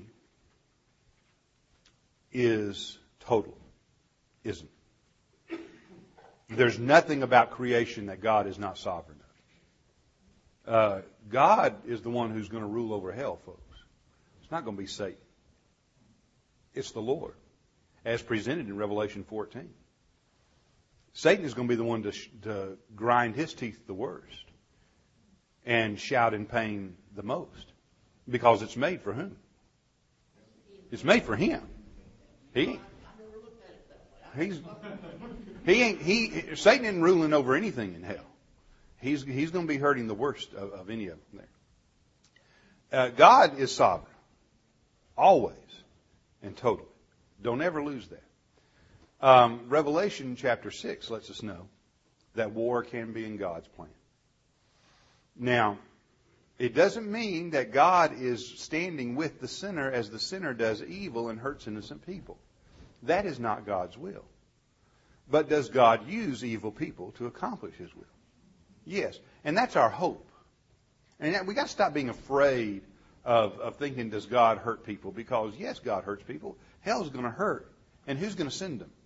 is total, isn't it? There's nothing about creation that God is not sovereign of. Uh, God is the one who's going to rule over hell, folks. It's not going to be Satan. It's the Lord, as presented in Revelation fourteen. Satan is going to be the one to, to grind his teeth the worst and shout in pain the most, because it's made for whom? It's made for him. He, he's, he ain't, he, Satan isn't ruling over anything in hell. He's, he's going to be hurting the worst of, of any of them there. Uh, God is sovereign. Always. And totally. Don't ever lose that. Um, Revelation chapter six lets us know that war can be in God's plan. Now, it doesn't mean that God is standing with the sinner as the sinner does evil and hurts innocent people. That is not God's will. But does God use evil people to accomplish His will? Yes. And that's our hope. And we got to stop being afraid of, of thinking, does God hurt people? Because, yes, God hurts people. Hell's going to hurt. And who's going to send them?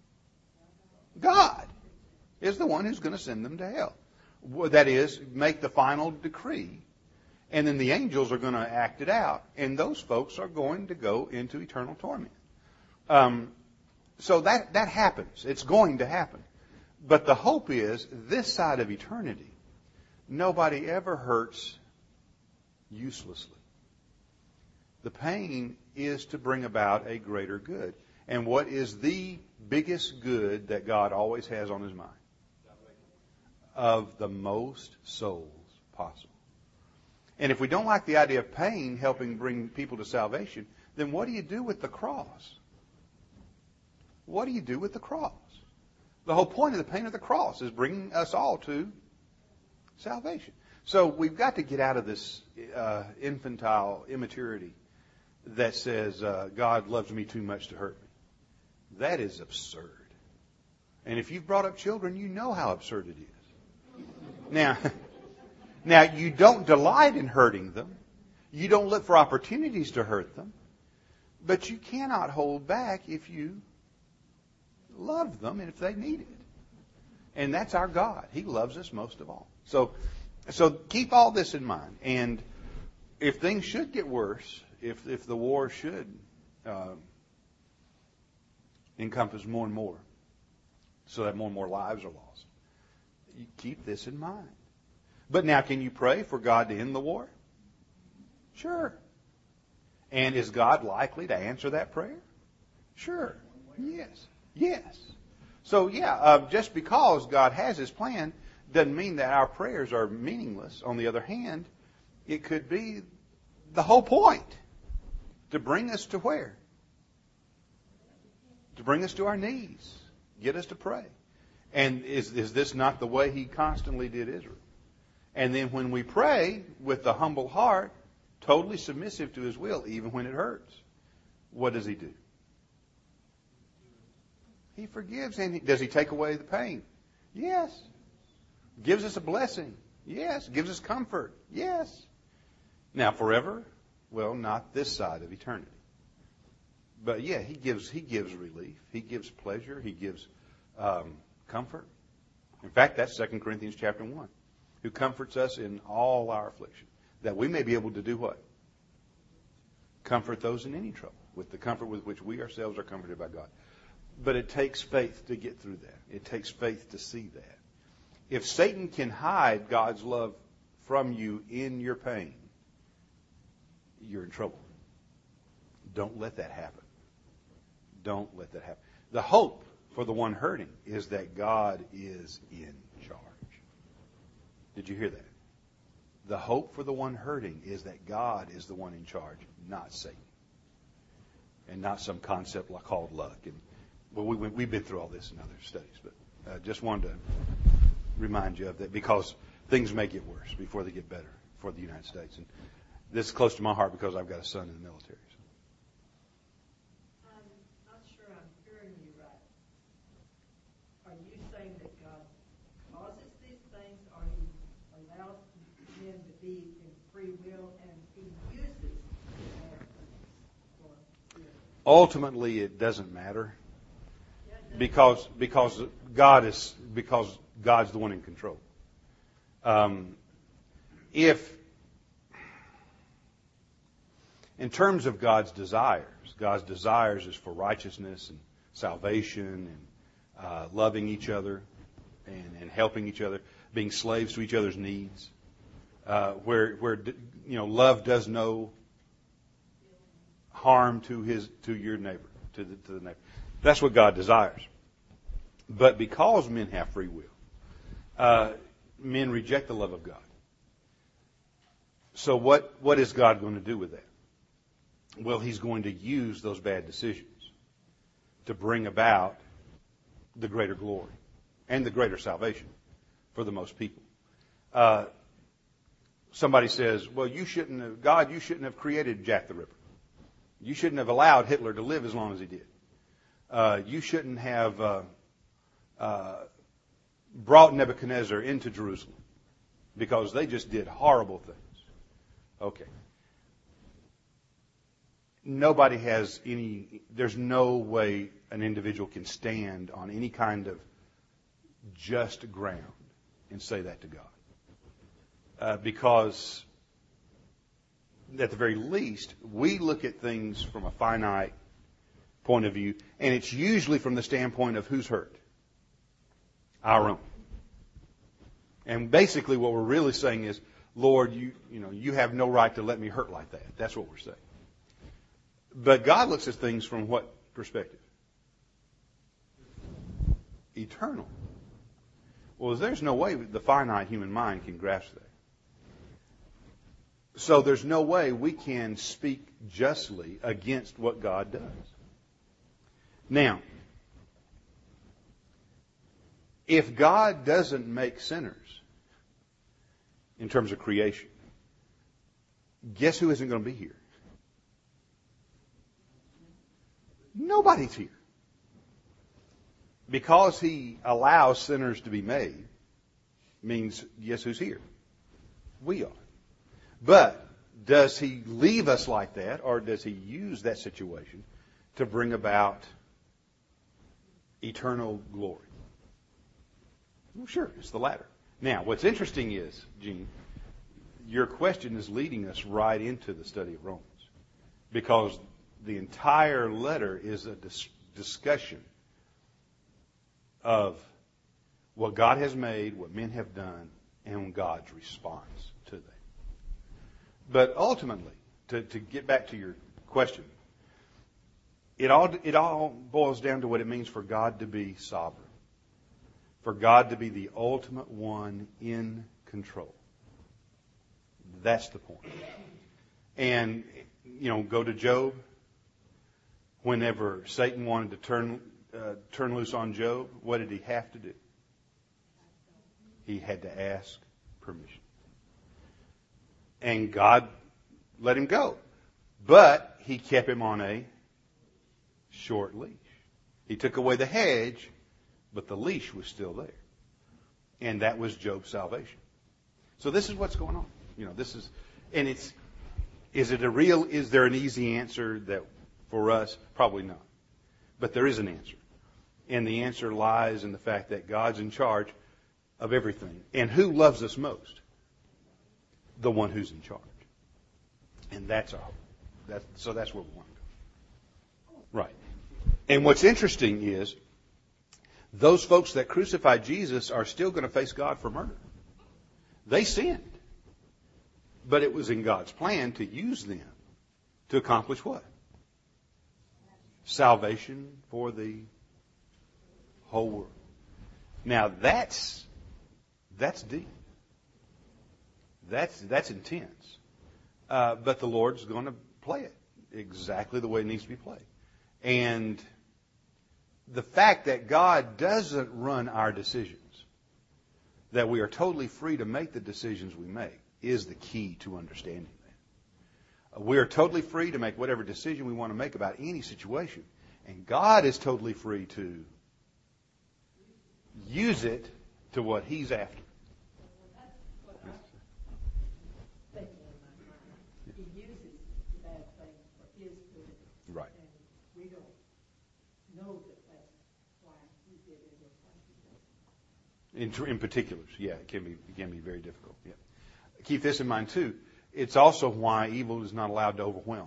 God is the one who's going to send them to hell. That is, make the final decree. And then the angels are going to act it out. And those folks are going to go into eternal torment. Um, so that, that happens. It's going to happen. But the hope is, this side of eternity, nobody ever hurts uselessly. The pain is to bring about a greater good. And what is the biggest good that God always has on His mind? Of the most souls possible. And if we don't like the idea of pain helping bring people to salvation, then what do you do with the cross? What do you do with the cross? The whole point of the pain of the cross is bringing us all to salvation. So we've got to get out of this uh, infantile immaturity that says uh, God loves me too much to hurt me. That is absurd. And if you've brought up children, you know how absurd it is. Now, now you don't delight in hurting them. You don't look for opportunities to hurt them. But you cannot hold back if you love them and if they need it. And that's our God. He loves us most of all. So, so keep all this in mind. And if things should get worse, if if the war should uh, encompass more and more, so that more and more lives are lost, you keep this in mind. But now, can you pray for God to end the war? Sure. And is God likely to answer that prayer? Sure. Yes. Yes. So, yeah, uh, just because God has His plan doesn't mean that our prayers are meaningless. On the other hand, it could be the whole point to bring us to where? To bring us to our knees. Get us to pray. And is, is this not the way He constantly did Israel? And then when we pray with the humble heart, totally submissive to His will, even when it hurts, what does He do? He forgives. And he, does He take away the pain? Yes. Gives us a blessing? Yes. Gives us comfort? Yes. Now, forever? Well, not this side of eternity. But yeah, He gives He gives relief. He gives pleasure. He gives um, comfort. In fact, that's Second Corinthians chapter one. Who comforts us in all our affliction, that we may be able to do what? Comfort those in any trouble, with the comfort with which we ourselves are comforted by God. But it takes faith to get through that. It takes faith to see that. If Satan can hide God's love from you in your pain, you're in trouble. Don't let that happen. Don't let that happen. The hope for the one hurting is that God is in charge. Did you hear that? The hope for the one hurting is that God is the one in charge, not Satan. And not some concept like called luck. And well, we, we've been through all this in other studies, but I uh, just wanted to remind you of that because things may get worse before they get better for the United States. And this is close to my heart because I've got a son in the military. So. I'm not sure I'm hearing you right. Are you saying that God causes these things, or He allows men to be in free will, and He uses bad things for good? Ultimately, it doesn't matter because because God is because God's the one in control. Um, if in terms of God's desires, God's desires is for righteousness and salvation and uh, loving each other and, and helping each other, being slaves to each other's needs. Uh, where where you know love does no harm to his to your neighbor to the to the neighbor. That's what God desires. But because men have free will, uh, men reject the love of God. So what what is God going to do with that? Well, He's going to use those bad decisions to bring about the greater glory and the greater salvation for the most people. Uh, somebody says, well, you shouldn't have, God, you shouldn't have created Jack the Ripper. You shouldn't have allowed Hitler to live as long as he did. Uh, you shouldn't have uh, uh, brought Nebuchadnezzar into Jerusalem because they just did horrible things. Okay. Nobody has any, there's no way an individual can stand on any kind of just ground and say that to God. Uh, because at the very least, we look at things from a finite point of view, and it's usually from the standpoint of who's hurt? Our own. And basically what we're really saying is, Lord, you, you know, you have no right to let me hurt like that. That's what we're saying. But God looks at things from what perspective? Eternal. Well, there's no way the finite human mind can grasp that. So there's no way we can speak justly against what God does. Now, if God doesn't make sinners in terms of creation, guess who isn't going to be here? Nobody's here. Because He allows sinners to be made means guess who's here? We are. But does He leave us like that, or does He use that situation to bring about eternal glory? Well, sure, it's the latter. Now, what's interesting is, Gene, your question is leading us right into the study of Romans, because the entire letter is a dis- discussion of what God has made, what men have done, and God's response to them. But ultimately, to, to get back to your question, it all it all boils down to what it means for God to be sovereign, for God to be the ultimate one in control. That's the point. And, you know, go to Job. Whenever Satan wanted to turn uh, turn loose on Job, what did he have to do? He had to ask permission. And God let him go. But he kept him on a short leash. He took away the hedge, but the leash was still there. And that was Job's salvation. So this is what's going on. You know, this is, and it's, is it a real, is there an easy answer that for us? Probably not. But there is an answer. And the answer lies in the fact that God's in charge of everything. And who loves us most? The one who's in charge. And that's our hope. That's, so that's where we want to go. Right. And what's interesting is those folks that crucified Jesus are still going to face God for murder. They sinned. But it was in God's plan to use them to accomplish what? Salvation for the whole world. Now that's that's deep. That's that's intense. Uh, but the Lord's going to play it exactly the way it needs to be played. And the fact that God doesn't run our decisions, that we are totally free to make the decisions we make, is the key to understanding that. We are totally free to make whatever decision we want to make about any situation. And God is totally free to use it to what He's after. He uses the bad thing for His good. Right. And we don't know that that's why He did it or why He does it. In, in particulars, yeah, it can be it can be very difficult. Yeah. Keep this in mind too. It's also why evil is not allowed to overwhelm,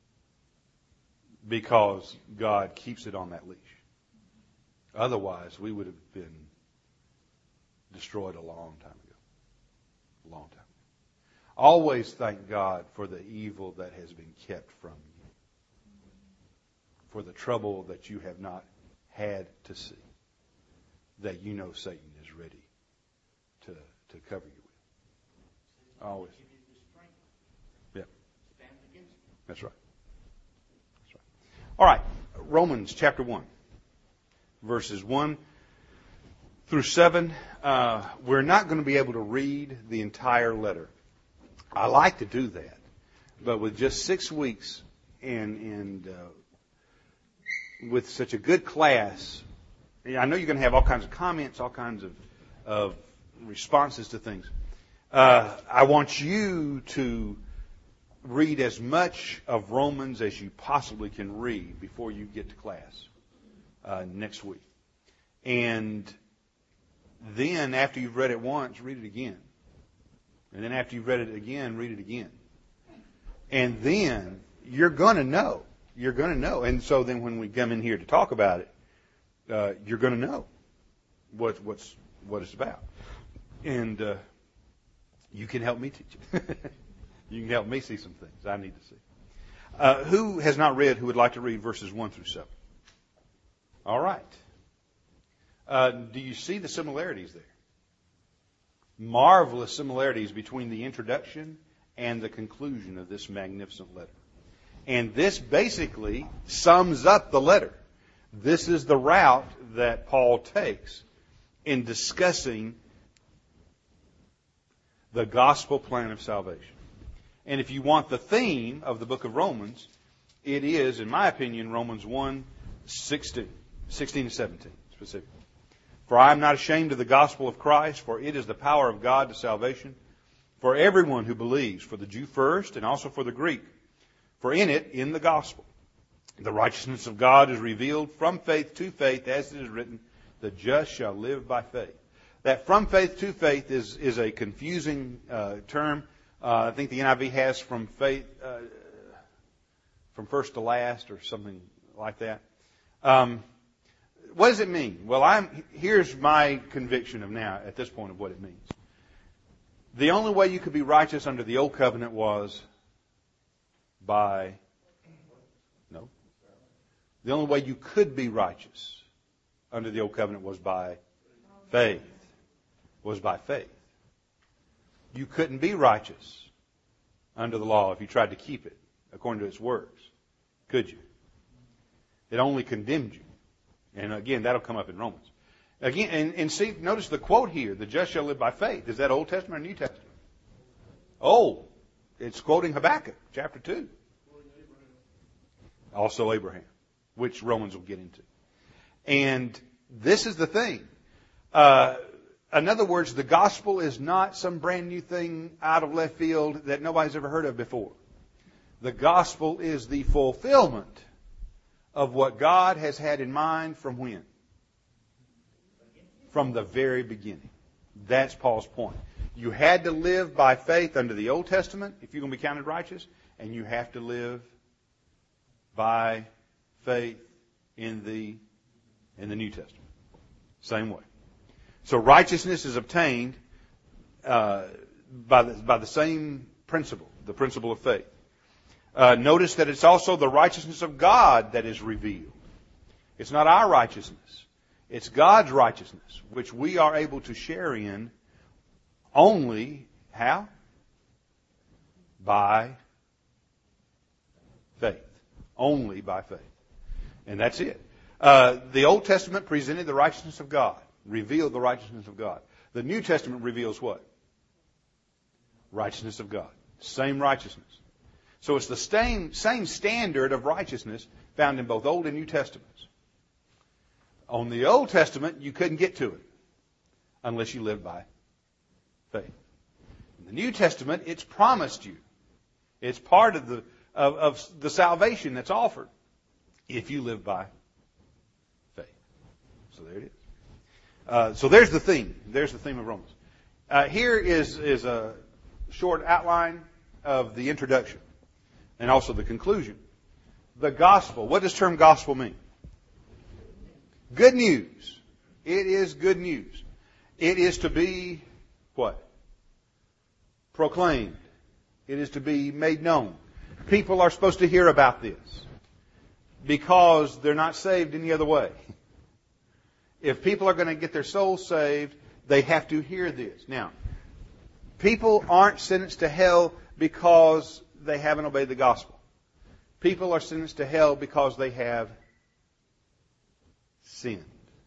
because God keeps it on that leash. Otherwise, we would have been destroyed a long time ago. A long time ago. Always thank God for the evil that has been kept from you, for the trouble that you have not had to see, that you know Satan is ready to, to cover you with. Always. Yeah. That's right. That's right. All right. Romans chapter one, verses one through seven. Uh, we're not going to be able to read the entire letter. I like to do that, but with just six weeks and and uh, with such a good class, I know you're going to have all kinds of comments, all kinds of of responses to things. Uh, I want you to read as much of Romans as you possibly can read before you get to class uh, next week. And then after you've read it once, read it again. And then after you've read it again, read it again. And then you're going to know. You're going to know. And so then when we come in here to talk about it, uh, you're going to know what, what's, what it's about. And uh, you can help me teach it. You can help me see some things I need to see. Uh, who has not read, who would like to read verses one through seven? All right. Uh, do you see the similarities there? Marvelous similarities between the introduction and the conclusion of this magnificent letter. And this basically sums up the letter. This is the route that Paul takes in discussing the gospel plan of salvation. And if you want the theme of the book of Romans, it is, in my opinion, Romans one, sixteen, sixteen to seventeen specifically. For I am not ashamed of the gospel of Christ, for it is the power of God to salvation for everyone who believes, for the Jew first and also for the Greek. For in it, in the gospel, the righteousness of God is revealed from faith to faith, as it is written, the just shall live by faith. That from faith to faith is, is a confusing uh, term. Uh, I think the N I V has from faith, uh, from first to last or something like that. Um, what does it mean? Well, I'm, here's my conviction of now, at this point, of what it means. The only way you could be righteous under the old covenant was by, no. The only way you could be righteous under the old covenant was by faith. Was by faith. You couldn't be righteous under the law if you tried to keep it according to its works, could you? It only condemned you. And again, that'll come up in Romans. Again, and, and see, notice the quote here, the just shall live by faith. Is that Old Testament or New Testament? Oh, it's quoting Habakkuk, chapter two. Also Abraham, which Romans will get into. And this is the thing. Uh, in other words, the gospel is not some brand new thing out of left field that nobody's ever heard of before. The gospel is the fulfillment of what God has had in mind from when? From the very beginning. That's Paul's point. You had to live by faith under the Old Testament if you're going to be counted righteous, and you have to live by faith in the in the New Testament. Same way. So righteousness is obtained uh, by the, by the same principle, the principle of faith. Uh, notice that it's also the righteousness of God that is revealed. It's not our righteousness. It's God's righteousness, which we are able to share in only, how? By faith. Only by faith. And that's it. Uh, the Old Testament presented the righteousness of God, revealed the righteousness of God. The New Testament reveals what? Righteousness of God. Same righteousness. So it's the same, same standard of righteousness found in both Old and New Testaments. On the Old Testament, you couldn't get to it unless you lived by faith. In the New Testament, it's promised you. It's part of the of, of the salvation that's offered if you live by faith. So there it is. Uh, so there's the theme. There's the theme of Romans. Uh, here is is a short outline of the introduction and also the conclusion. The gospel. What does the term gospel mean? Good news. It is good news. It is to be what? Proclaimed. It is to be made known. People are supposed to hear about this because they're not saved any other way. If people are going to get their souls saved, they have to hear this. Now, people aren't sentenced to hell because they haven't obeyed the gospel. People are sentenced to hell because they have sinned.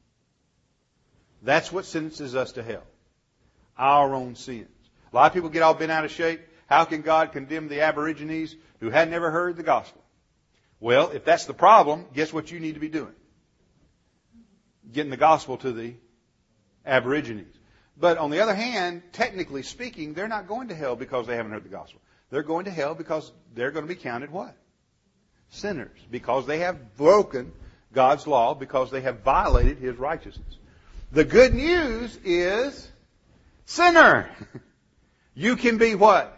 That's what sentences us to hell. Our own sins. A lot of people get all bent out of shape. How can God condemn the Aborigines who had never heard the gospel? Well, if that's the problem, guess what you need to be doing? Getting the gospel to the Aborigines. But on the other hand, technically speaking, they're not going to hell because they haven't heard the gospel. They're going to hell because they're going to be counted what? Sinners. Because they have broken God's law, because they have violated His righteousness. The good news is, sinner, you can be what?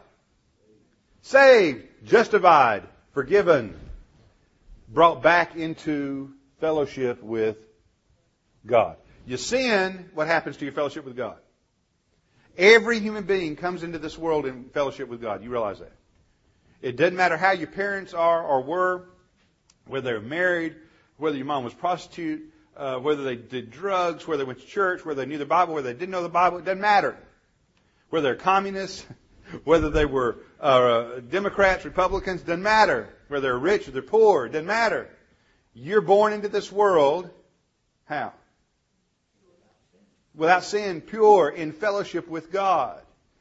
Saved, justified, forgiven, brought back into fellowship with God. You sin, what happens to your fellowship with God? Every human being comes into this world in fellowship with God. You realize that? It doesn't matter how your parents are or were, whether they're married, whether your mom was a prostitute, uh, whether they did drugs, whether they went to church, whether they knew the Bible, whether they didn't know the Bible. It doesn't matter. Whether they're communists, whether they were uh, Democrats, Republicans, doesn't matter. Whether they're rich or they're poor, doesn't matter. You're born into this world, how? Without sin, pure, in fellowship with God.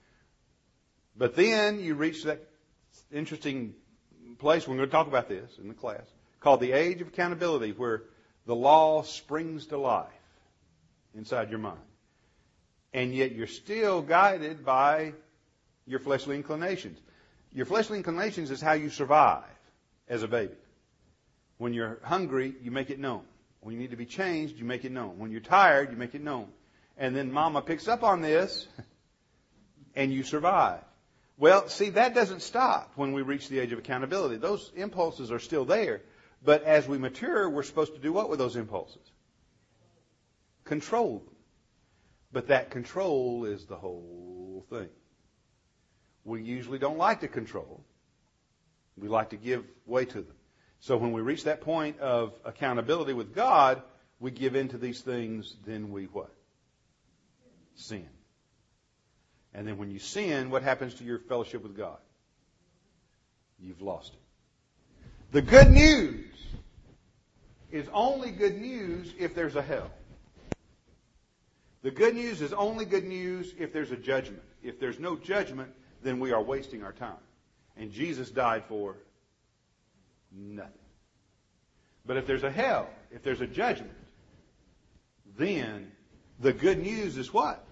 But then you reach that interesting place, we're going to talk about this in the class, called the age of accountability, where the law springs to life inside your mind. And yet you're still guided by your fleshly inclinations. Your fleshly inclinations is how you survive as a baby. When you're hungry, you make it known. When you need to be changed, you make it known. When you're tired, you make it known. And then mama picks up on this, and you survive. Well, see, that doesn't stop when we reach the age of accountability. Those impulses are still there. But as we mature, we're supposed to do what with those impulses? Control them. But that control is the whole thing. We usually don't like to control. We like to give way to them. So when we reach that point of accountability with God, we give in to these things, then we what? Sin. And then when you sin, what happens to your fellowship with God? You've lost it. The good news is only good news if there's a hell. The good news is only good news if there's a judgment. If there's no judgment, then we are wasting our time. And Jesus died for nothing. But if there's a hell, if there's a judgment, then the good news is what?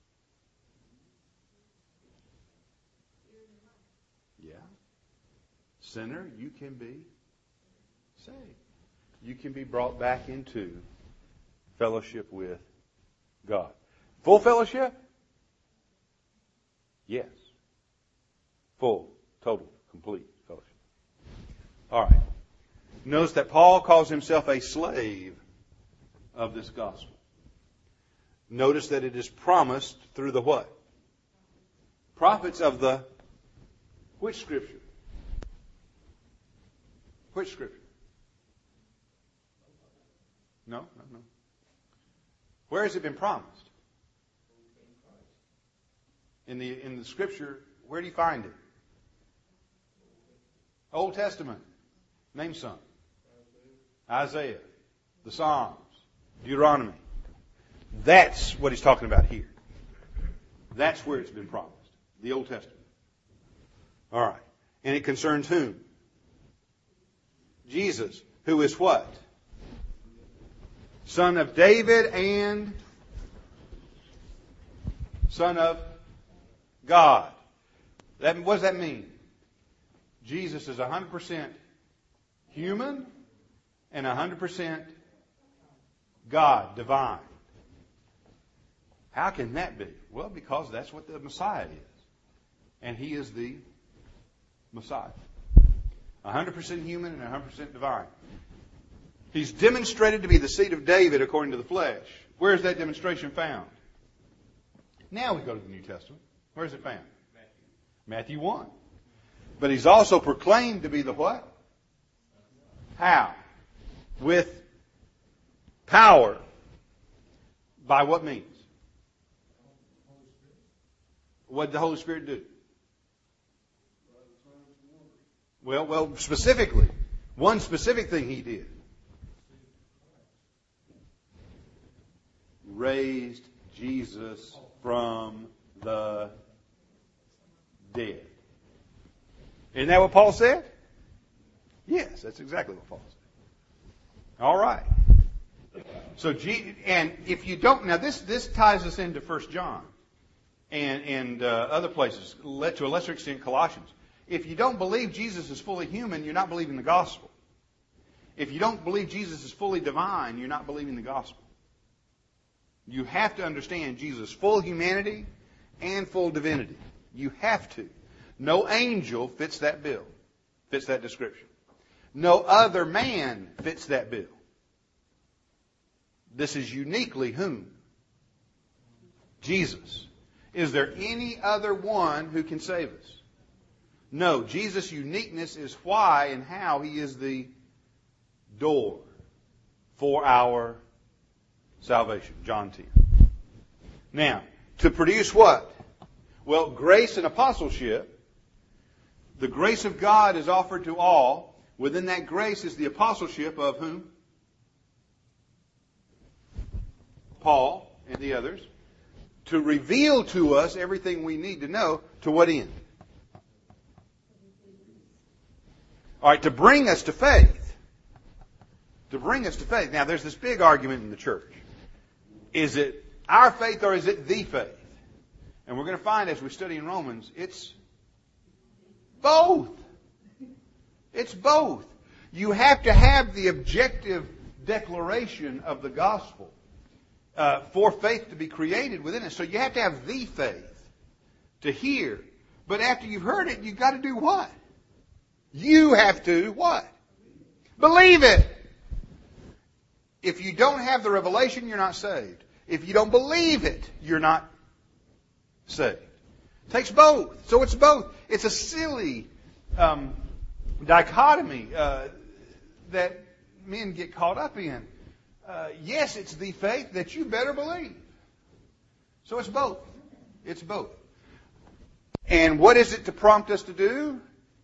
Yeah. Sinner, you can be saved. You can be brought back into fellowship with God. Full fellowship? Yes. Full, total, complete fellowship. All right. Notice that Paul calls himself a slave of this gospel. Notice that it is promised through the what? Prophets of the which scripture? Which scripture? No, no, no. Where has it been promised? In the in the scripture, where do you find it? Old Testament. Name some. Isaiah, the Psalms, Deuteronomy. That's what he's talking about here. That's where it's been promised. The Old Testament. All right. And it concerns whom? Jesus, who is what? Son of David and Son of God. That, what does that mean? Jesus is one hundred percent human and one hundred percent God, divine. How can that be? Well, because that's what the Messiah is. And He is the Messiah. one hundred percent human and one hundred percent divine. He's demonstrated to be the seed of David according to the flesh. Where is that demonstration found? Now we go to the New Testament. Where is it found? Matthew. Matthew one. But He's also proclaimed to be the what? How? With power. By what means? What did the Holy Spirit do? Well, well, specifically, one specific thing He did. Raised Jesus from the dead. Isn't that what Paul said? Yes, that's exactly what Paul said. All right. So, and if you don't, now this this ties us into First John and and uh, other places, to a lesser extent Colossians. If you don't believe Jesus is fully human, you're not believing the gospel. If you don't believe Jesus is fully divine, you're not believing the gospel. You have to understand Jesus' full humanity and full divinity. You have to. No angel fits that bill, fits that description. No other man fits that bill. This is uniquely whom? Jesus. Is there any other one who can save us? No. Jesus' uniqueness is why and how He is the door for our salvation. John ten. Now, to produce what? Well, grace and apostleship. The grace of God is offered to all. Within that grace is the apostleship of whom? Paul and the others. To reveal to us everything we need to know. To what end? All right, to bring us to faith. To bring us to faith. Now, there's this big argument in the church. Is it our faith or is it the faith? And we're going to find as we study in Romans, it's both. It's both. You have to have the objective declaration of the gospel uh, for faith to be created within us. So you have to have the faith to hear. But after you've heard it, you've got to do what? You have to what? Believe it. If you don't have the revelation, you're not saved. If you don't believe it, you're not saved. It takes both. So it's both. It's a silly um, dichotomy uh, that men get caught up in. Uh, yes, it's the faith that you better believe. So it's both. It's both. And what is it to prompt us to do?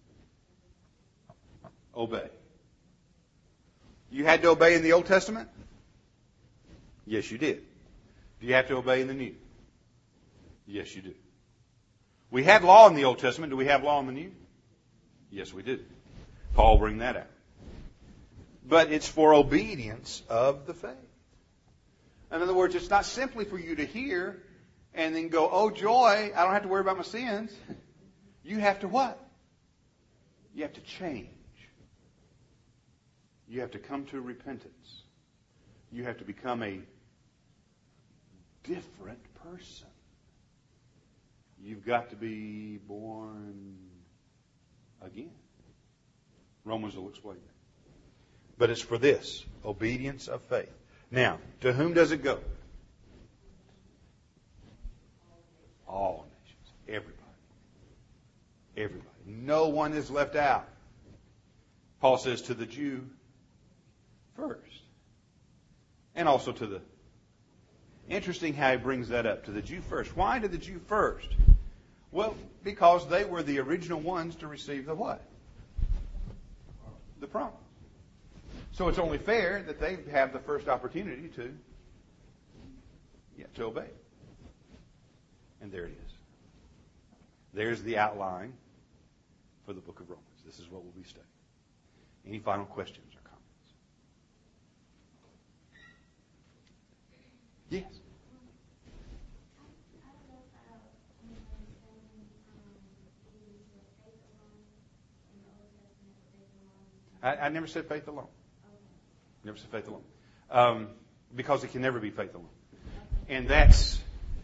Obey. You had to obey in the Old Testament? Yes, you did. Do you have to obey in the New? Yes, you do. We had law in the Old Testament. Do we have law in the New? Yes, we do. Paul bring that out. But it's for obedience of the faith. In other words, it's not simply for you to hear and then go, oh joy, I don't have to worry about my sins. You have to what? You have to change. You have to come to repentance. You have to become a different person. You've got to be born again. Romans will explain that. But it's for this, obedience of faith. Now, to whom does it go? All nations. Everybody. Everybody. No one is left out. Paul says to the Jew first. And also to the... Interesting how he brings that up. To the Jew first. Why to the Jew first? Well, because they were the original ones to receive the what? The promise. So it's only fair that they have the first opportunity to, yeah, to obey. And there it is. There's the outline for the book of Romans. This is what we'll be studying. Any final questions or comments? Yes. I, I never said faith alone. Never said faith alone. Um, because it can never be faith alone. And that's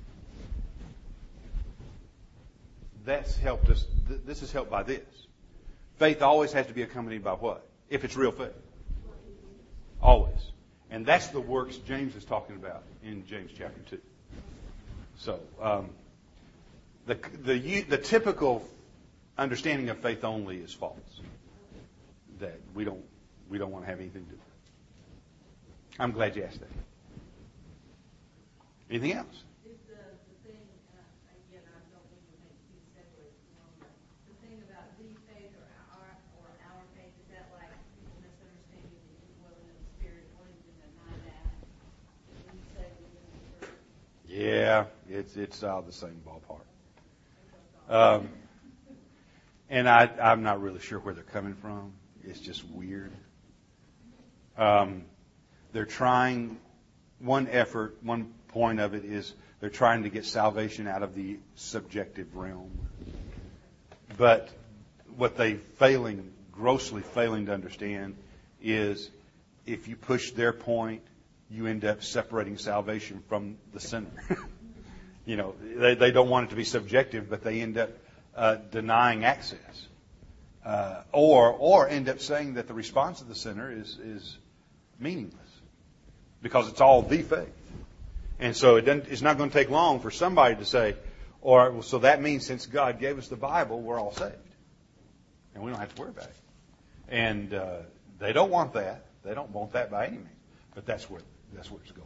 that's helped us. Th- this is helped by this. Faith always has to be accompanied by what? If it's real faith. Always. And that's the works James is talking about in James chapter two. So, um, the, the, the typical understanding of faith only is false. That we don't, we don't want to have anything to do with it. I'm glad you asked that. Anything else? Is the, the thing, uh, again, I don't mean to make you separate from one, but the thing about the faith or our, or our faith, is that like people misunderstanding the indwelling of the Spirit, wanting to deny that? When you say we live in the church? Yeah, it's it's all the same ballpark. Um, and I, I'm not really sure where they're coming from. It's just weird. Um, they're trying, one effort, one point of it is they're trying to get salvation out of the subjective realm. But what they failing, grossly failing to understand is if you push their point, you end up separating salvation from the sinner. You know, they, they don't want it to be subjective, but they end up uh, denying access. Uh, or or end up saying that the response of the sinner is, is meaningless because it's all the faith. And so it doesn't, it's not going to take long for somebody to say, or well, so that means since God gave us the Bible, we're all saved. And we don't have to worry about it. And uh, they don't want that. They don't want that by any means. But that's where that's where it's going.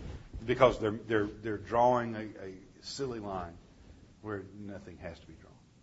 Because they're they're they're drawing a, a silly line where nothing has to be drawn.